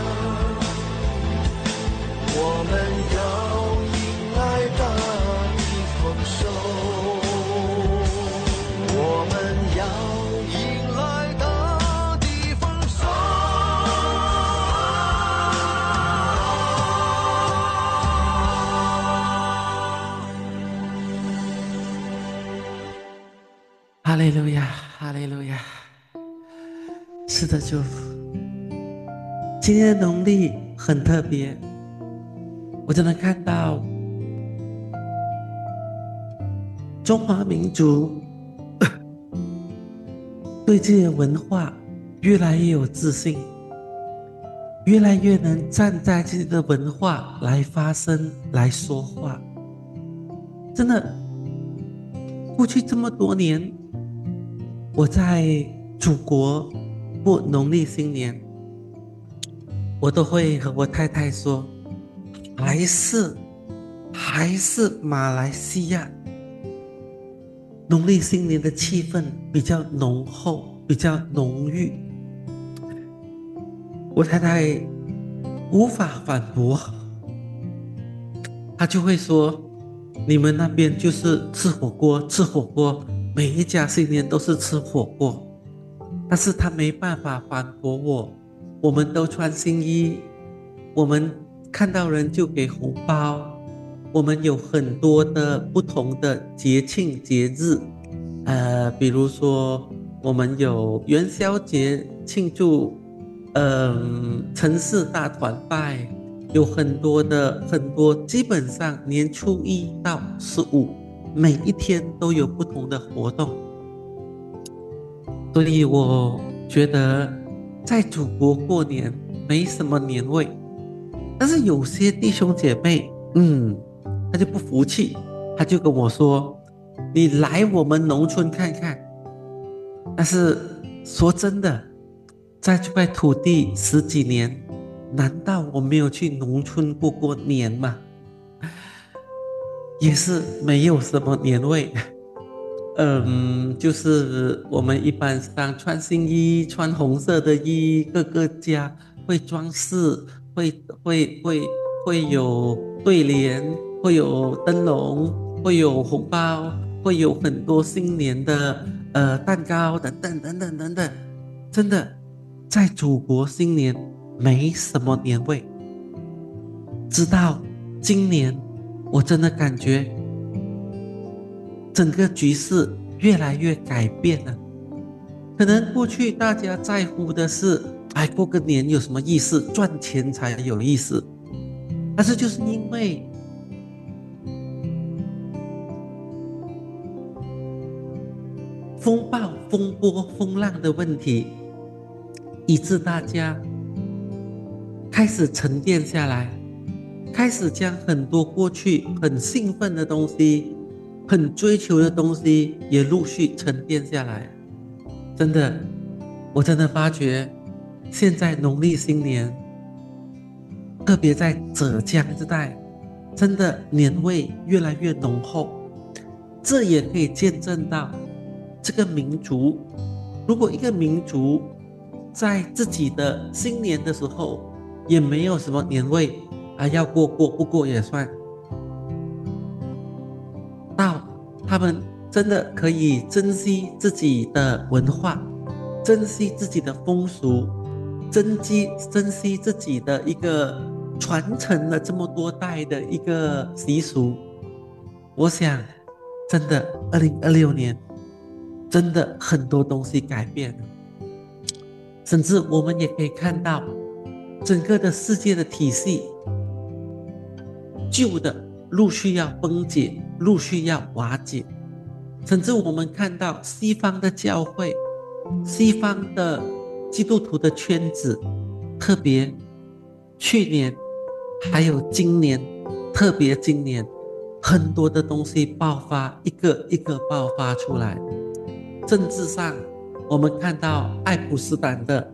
Speaker 5: 我们要迎来大地丰收，我们要迎来大地丰收。
Speaker 1: 哈利路亚，哈利路亚。是的，主，今天的农历很特别，我就能看到中华民族对自己的文化越来越有自信，越来越能站在自己的文化来发声、来说话。真的，过去这么多年，我在祖国过农历新年，我都会和我太太说，还是还是马来西亚农历新年的气氛比较浓厚，比较浓郁。我太太无法反驳，她就会说，你们那边就是吃火锅吃火锅，每一家新年都是吃火锅。但是她没办法反驳我，我们都穿新衣，我们看到人就给红包，我们有很多的不同的节庆节日，呃，比如说我们有元宵节庆祝，嗯、呃，城市大团拜，有很多的很多，基本上年初一到十五，每一天都有不同的活动。所以我觉得在祖国过年没什么年味，但是有些弟兄姐妹，嗯，他就不服气，他就跟我说，你来我们农村看看。但是说真的，在这块土地十几年，难道我没有去农村过过年吗？也是没有什么年味。嗯，就是我们一般上穿新衣，穿红色的衣，各个家会装饰，会会会会有对联，会有灯笼，会有红包，会有很多新年的呃蛋糕等等等等等等。真的，在祖国新年没什么年味。直到今年，我真的感觉整个局势越来越改变了。可能过去大家在乎的是，哎，过个年有什么意思？赚钱才有意思。但是就是因为风暴、风波、风浪的问题，以致大家开始沉淀下来，开始将很多过去很兴奋的东西，很追求的东西也陆续沉淀下来。真的，我真的发觉现在农历新年，特别在浙江这带，真的年味越来越浓厚。这也可以见证到这个民族，如果一个民族在自己的新年的时候也没有什么年味啊，要过过不过也算，到他们真的可以珍惜自己的文化，珍惜自己的风俗，珍惜珍惜自己的一个传承了这么多代的一个习俗。我想真的二零二六年真的很多东西改变了，甚至我们也可以看到整个的世界的体系，旧的陆续要崩解，陆续要瓦解，甚至我们看到西方的教会，西方的基督徒的圈子，特别去年还有今年，特别今年很多的东西爆发，一个一个爆发出来。政治上我们看到爱普斯坦的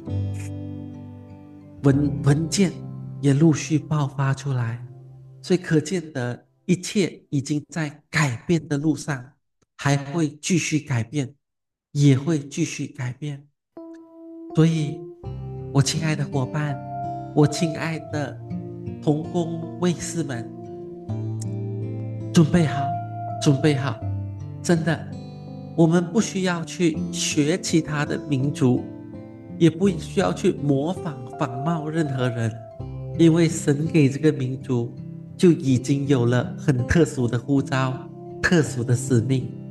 Speaker 1: 文, 文件也陆续爆发出来，所以可见得一切已经在改变的路上，还会继续改变，也会继续改变。所以我亲爱的伙伴，我亲爱的同工卫士们，准备好，准备好，真的，我们不需要去学其他的民族，也不需要去模仿仿冒任何人，因为神给这个民族就已经有了很特殊的呼召，特殊的使命。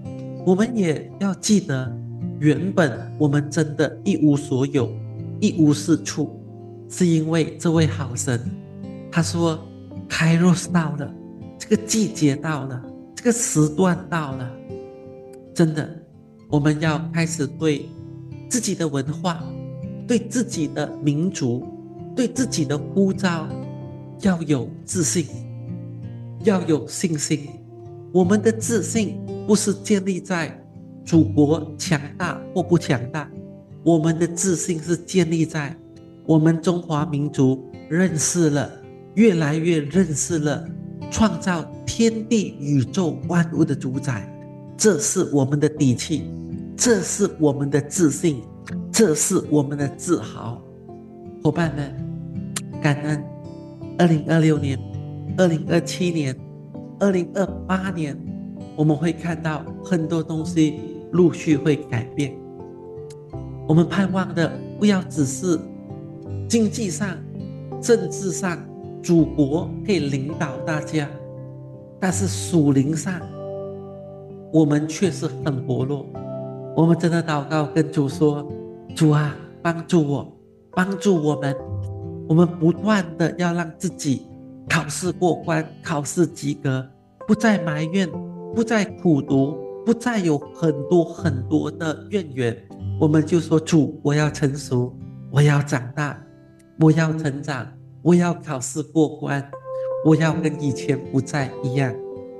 Speaker 1: 我们也要记得，原本我们真的一无所有，一无是处，是因为这位好神，他说开若到了，这个季节到了，这个时段到了，真的我们要开始对自己的文化，对自己的民族，对自己的呼召要有自信，要有信心。我们的自信不是建立在祖国强大或不强大，我们的自信是建立在我们中华民族认识了，越来越认识了创造天地宇宙万物的主宰，这是我们的底气，这是我们的自信，这是我们的自豪。伙伴们，感恩二零二六年、二零二七年、二零二八年，我们会看到很多东西陆续会改变。我们盼望的不要只是经济上、政治上，祖国可以领导大家，但是属灵上，我们却是很薄弱。我们真的祷告跟主说，主啊，帮助我，帮助我们，我们不断的要让自己考试过关，考试及格，不再埋怨，不再苦读，不再有很多很多的怨言。我们就说，主，我要成熟，我要长大，我要成长，我要考试过关，我要跟以前不再一样。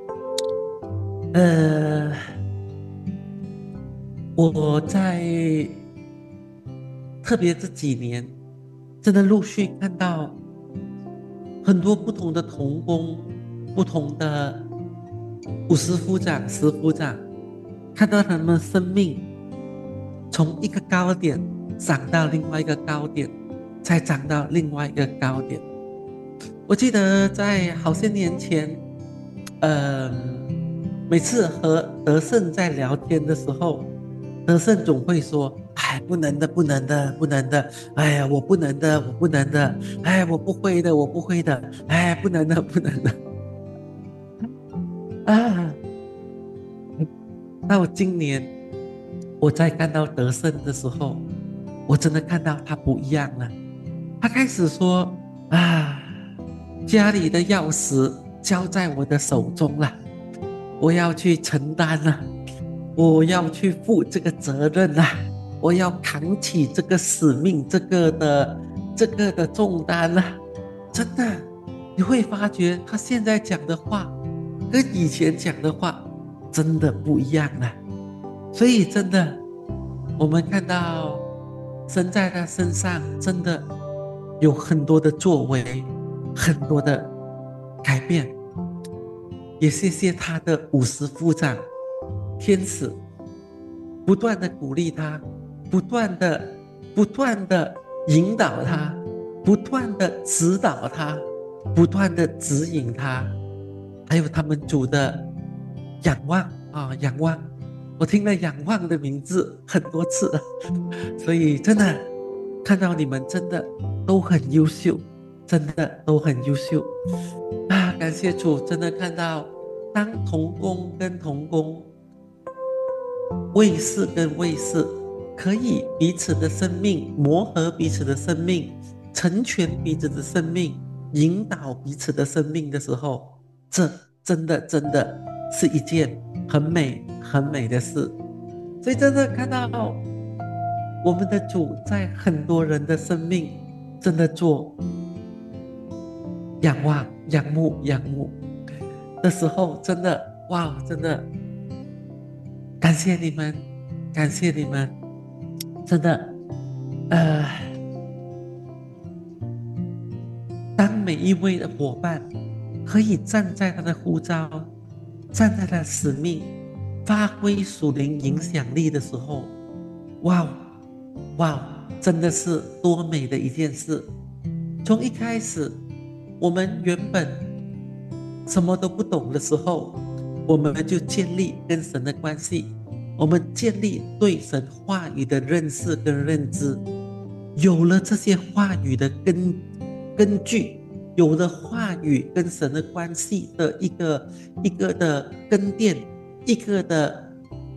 Speaker 1: 呃，我在特别这几年，真的陆续看到很多不同的同工，不同的五十夫长、十夫长，看到他们生命从一个高点涨到另外一个高点，再涨到另外一个高点。我记得在好些年前，呃，每次和德胜在聊天的时候，德胜总会说：“哎，不能的，不能的，不能的！哎呀，我不能的，我不能的！哎，我不会的，我不会的！哎，不能的，不能的！”啊，到今年我在看到德胜的时候，我真的看到他不一样了。他开始说：“啊，家里的钥匙交在我的手中了，我要去承担了，我要去负这个责任了，我要扛起这个使命，这个的这个的重担了。”真的，你会发觉他现在讲的话跟以前讲的话真的不一样了。所以真的，我们看到神在他身上真的有很多的作为，很多的改变。也谢谢他的五十夫长天使，不断的鼓励他，不断的不断的引导他，不断的指导他，不断的指引他。还有他们组的仰望啊，仰望，我听了仰望的名字很多次了，所以真的看到你们真的都很优秀，真的都很优秀啊！感谢主，真的看到当同工跟同工，卫士跟卫士可以彼此的生命磨合，彼此的生命成全彼此的生命，引导彼此的生命的时候，这真的真的是一件很美很美的事。所以真的看到我们的主在很多人的生命真的做仰望仰慕仰慕的时候，真的哇，真的感谢你们，感谢你们，真的呃，当每一位的伙伴可以站在他的呼召，站在他的使命，发挥属灵影响力的时候，哇哇，真的是多美的一件事。从一开始我们原本什么都不懂的时候，我们就建立跟神的关系，我们建立对神话语的认识跟认知，有了这些话语的根根据，有了话语跟神的关系的一个一个的根垫，一个的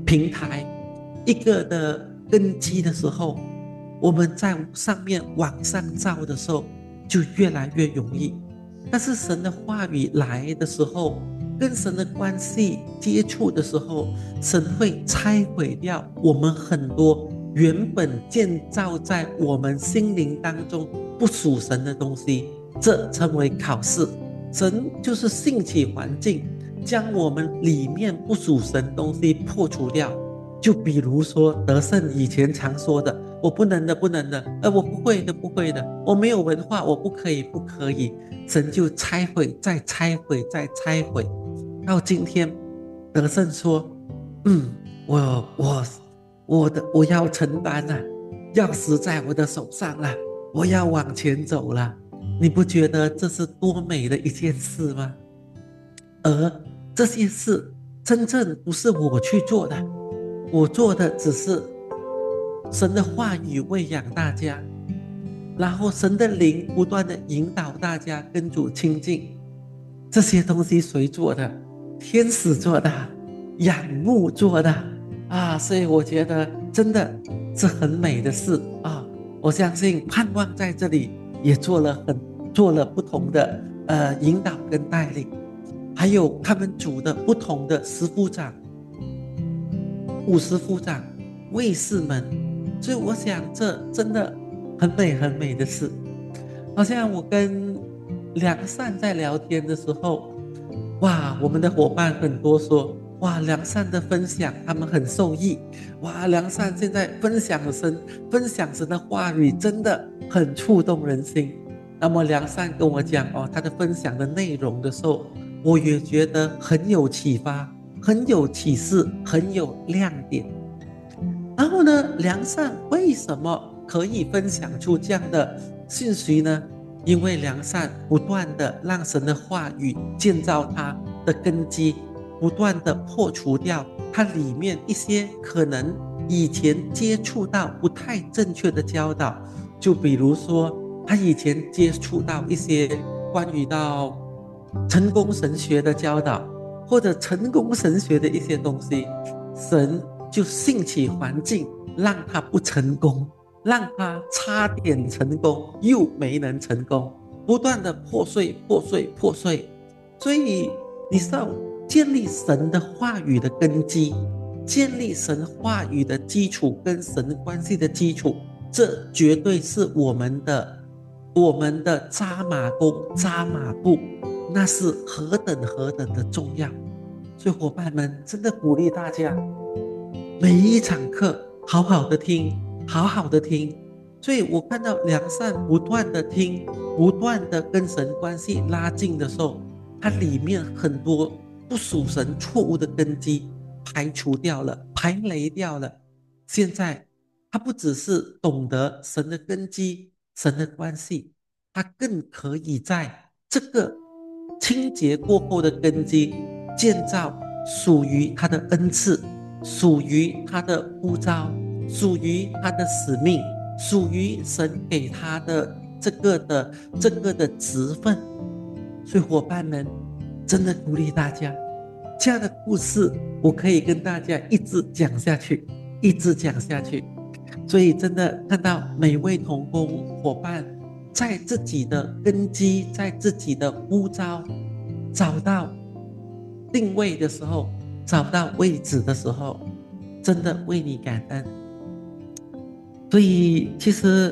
Speaker 1: 平台、一个的根基的时候，我们在上面往上造的时候就越来越容易。但是神的话语来的时候，跟神的关系接触的时候，神会拆毁掉我们很多原本建造在我们心灵当中不属神的东西，这称为考试。神就是兴起环境，将我们里面不属神东西破除掉。就比如说得胜以前常说的，我不能的不能的，呃，我不会的不会的，我没有文化，我不可以不可以。神就拆毁再拆毁再拆毁，到今天得胜说，嗯，我我我的我要承担了，钥匙在我的手上了，我要往前走了。你不觉得这是多美的一件事吗？而这些事真正不是我去做的，我做的只是神的话语喂养大家，然后神的灵不断的引导大家跟主亲近。这些东西谁做的？天使做的，仰慕做的啊！所以我觉得真的是很美的事啊！我相信盼望在这里也做了很做了不同的呃引导跟带领，还有他们组的不同的十副长、五十副长、卫士们，所以我想这真的很美很美的事。好像我跟良善在聊天的时候，哇，我们的伙伴很多说，哇，良善的分享他们很受益，哇，良善现在分享神分享神的话语真的很触动人心。那么良善跟我讲哦，他的分享的内容的时候，我也觉得很有启发，很有启示，很有亮点。然后呢，良善为什么可以分享出这样的信息呢？因为良善不断的让神的话语建造他的根基，不断的破除掉他里面一些可能以前接触到不太正确的教导。就比如说他以前接触到一些关于到成功神学的教导，或者成功神学的一些东西，神就兴起环境让他不成功，让他差点成功又没能成功，不断的破碎破碎破碎。所以你知道，建立神的话语的根基，建立神话语的基础跟神关系的基础，这绝对是我们的我们的扎马功扎马步，那是何等何等的重要。所以伙伴们，真的鼓励大家每一场课好好的听，好好的听。所以我看到良善不断的听，不断的跟神关系拉近的时候，它里面很多不属神错误的根基排除掉了，排雷掉了。现在他不只是懂得神的根基，神的关系，他更可以在这个清洁过后的根基建造属于他的恩赐，属于他的呼召，属于他的使命，属于神给他的这个的这个的职分。所以伙伴们，真的鼓励大家，这样的故事我可以跟大家一直讲下去，一直讲下去。所以真的看到每位同工伙伴在自己的根基，在自己的呼召找到定位的时候，找到位置的时候，真的为你感恩。所以其实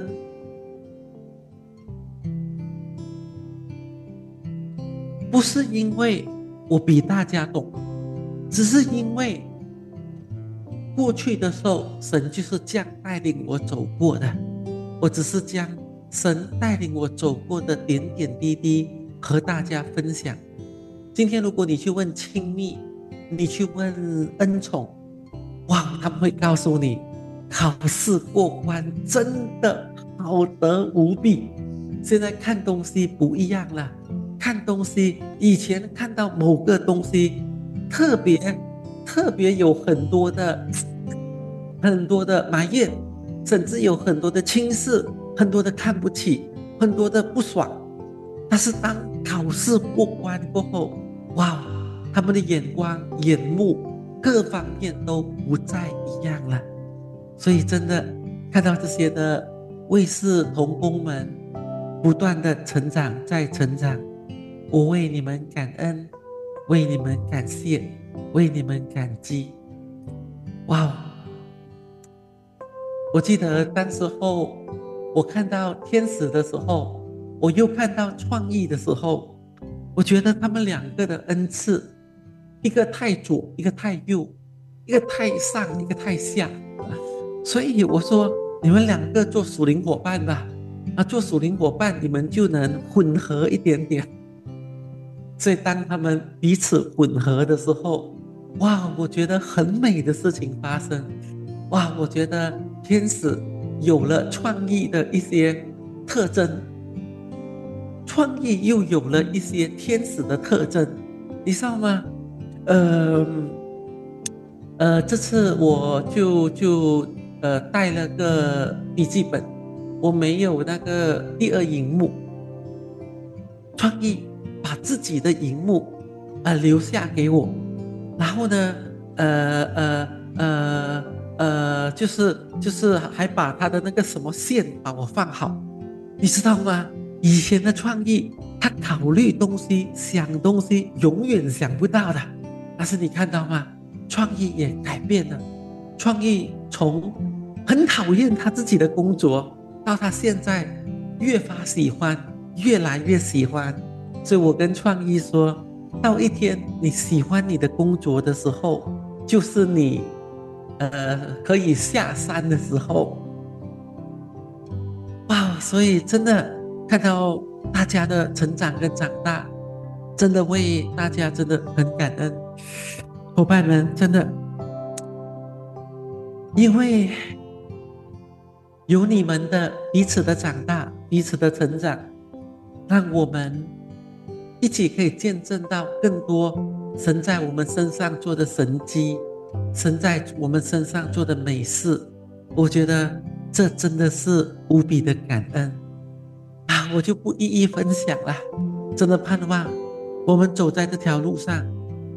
Speaker 1: 不是因为我比大家懂，只是因为过去的时候神就是这样带领我走过的，我只是将神带领我走过的点点滴滴和大家分享。今天如果你去问亲密，你去问恩宠，哇，他们会告诉你考试过关真的好得无比。现在看东西不一样了，看东西以前看到某个东西特别特别有很多的很多的埋怨，甚至有很多的轻视，很多的看不起，很多的不爽。但是当考试过关过后，哇，他们的眼光眼目各方面都不再一样了。所以真的看到这些的卫视同工们不断的成长，在成长，我为你们感恩，为你们感谢，为你们感激。哇！我记得当时候我看到天使的时候，我又看到创意的时候，我觉得他们两个的恩赐，一个太左，一个太右，一个太上，一个太下。所以我说你们两个做属灵伙伴吧，啊，做属灵伙伴你们就能混合一点点。所以当他们彼此混合的时候，哇，我觉得很美的事情发生。哇，我觉得天使有了创意的一些特征，创意又有了一些天使的特征，你知道吗？呃呃，这次我就就呃带了个笔记本，我没有那个第二荧幕，创意把自己的荧幕呃留下给我，然后呢，呃呃呃呃，就是就是还把他的那个什么线把我放好，你知道吗？以前的创意，他考虑东西、想东西，永远想不到的。但是你看到吗？创意也改变了。创意从很讨厌他自己的工作，到他现在越发喜欢，越来越喜欢。所以我跟创意说，到一天你喜欢你的工作的时候，就是你呃可以下山的时候。哇！所以真的看到大家的成长跟长大，真的为大家真的很感恩。伙伴们，真的因为有你们的彼此的长大，彼此的成长，让我们一起可以见证到更多神在我们身上做的神迹，神在我们身上做的美事。我觉得这真的是无比的感恩啊！我就不一一分享了，真的盼望我们走在这条路上，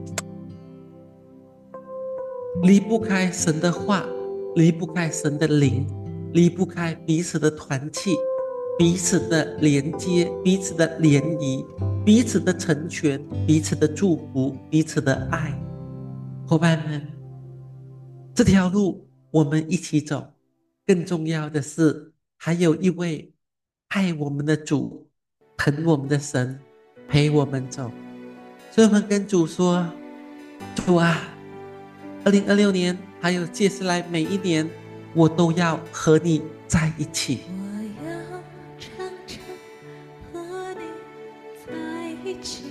Speaker 1: 离不开神的话，离不开神的灵，离不开彼此的团契，彼此的连接，彼此的联谊，彼此的成全，彼此的祝福，彼此的爱。伙伴们，这条路我们一起走，更重要的是还有一位爱我们的主，疼我们的神陪我们走。所以我们跟主说，主啊，二零二六年还有接下来每一年，我都要和你在一起。
Speaker 2: 我要常常和你在一起，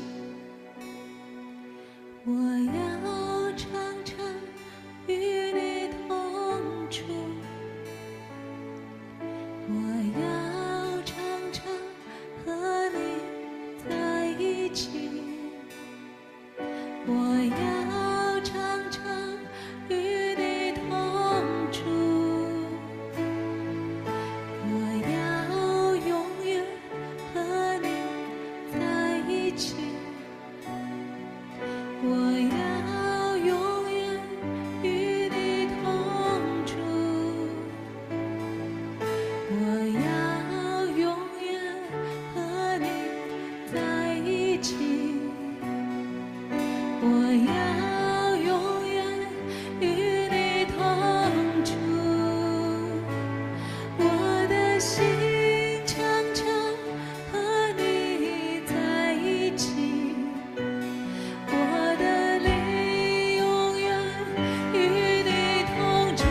Speaker 2: 我要常常与你同住，我要常常和你在一起，我要常常与你同住，我要永远和你在一起，我要永远与你同住，我要永远和你在一起，我要永远与你同住，我的心常常和你在一起，我的灵永远与你同住，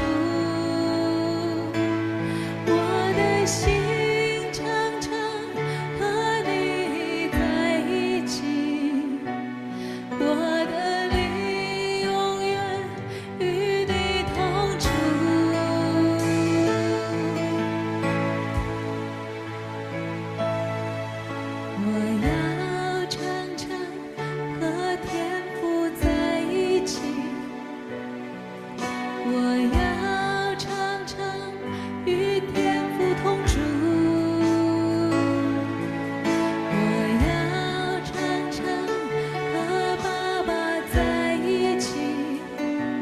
Speaker 2: 我的心常常和你在一起，我的灵永远与你同住。我要常常和天父在一起，我要常常与天父同住，我要常常和爸爸在一起，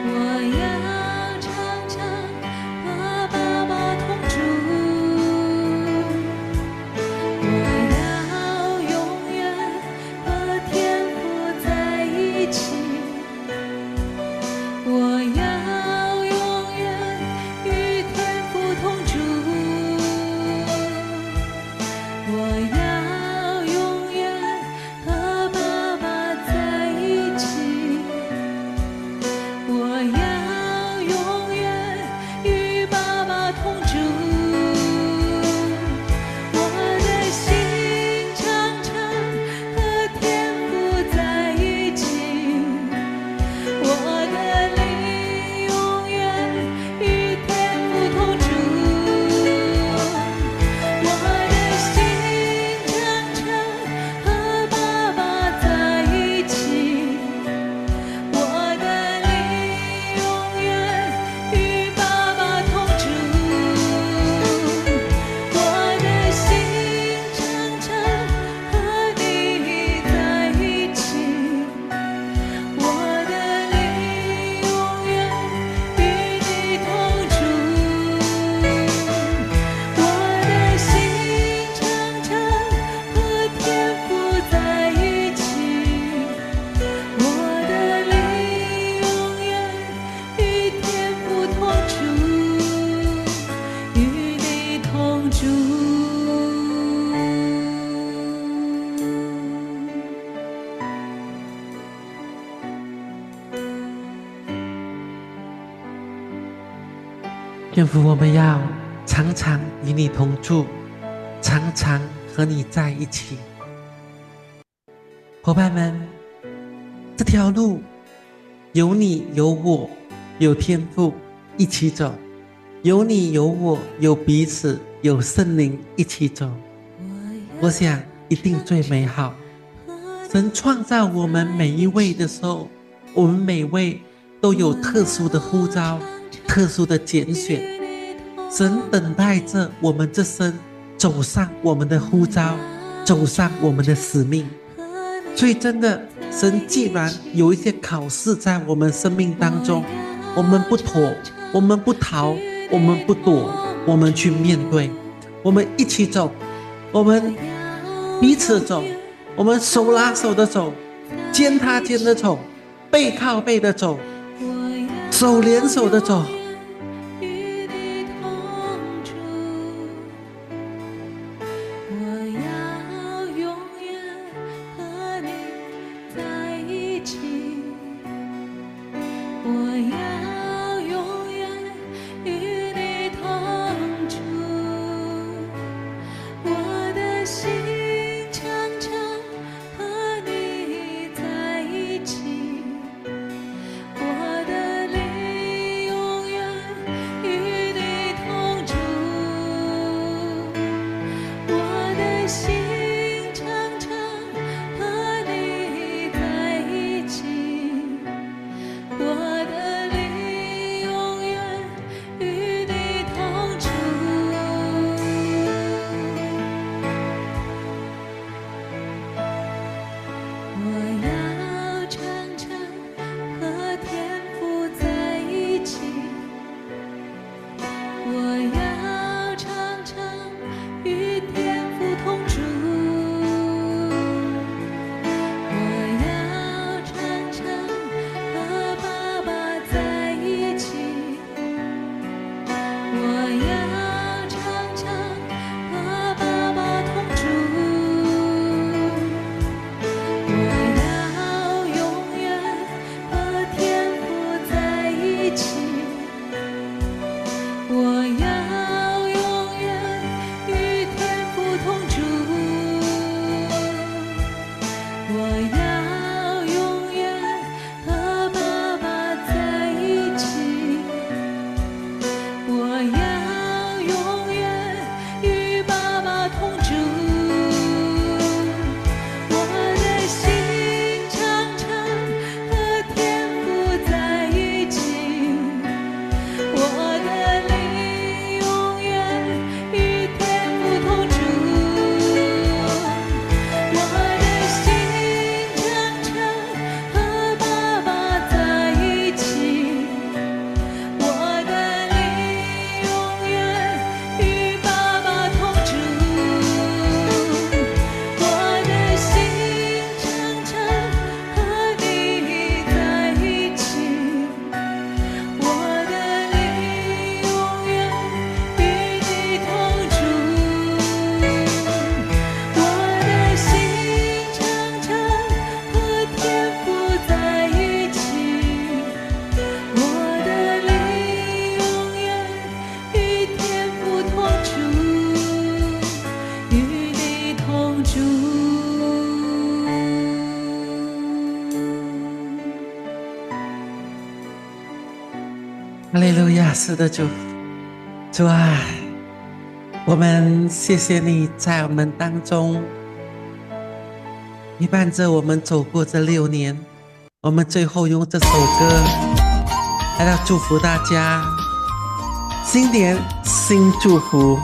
Speaker 1: 天父，我们要常常与你同住，常常和你在一起。伙伴们，这条路有你有我有天父一起走，有你有我有彼此有圣灵一起走，我想一定最美好。神创造我们每一位的时候，我们每位都有特殊的呼召，特殊的拣选。神等待着我们这生走上我们的呼召，走上我们的使命。所以真的，神既然有一些考试在我们生命当中，我们不躲，我们不逃，我们不躲，我们去面对，我们一起走，我们彼此走，我们手拉手的走，肩踏肩的走，背靠背的走，手连手的走。
Speaker 2: 我的灵
Speaker 1: 哈利路亚，是的，主，主啊，我们谢谢你在我们当中陪伴着我们走过这六年，我们最后用这首歌来到祝福大家，新年新祝福。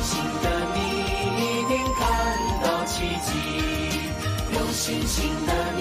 Speaker 2: 新的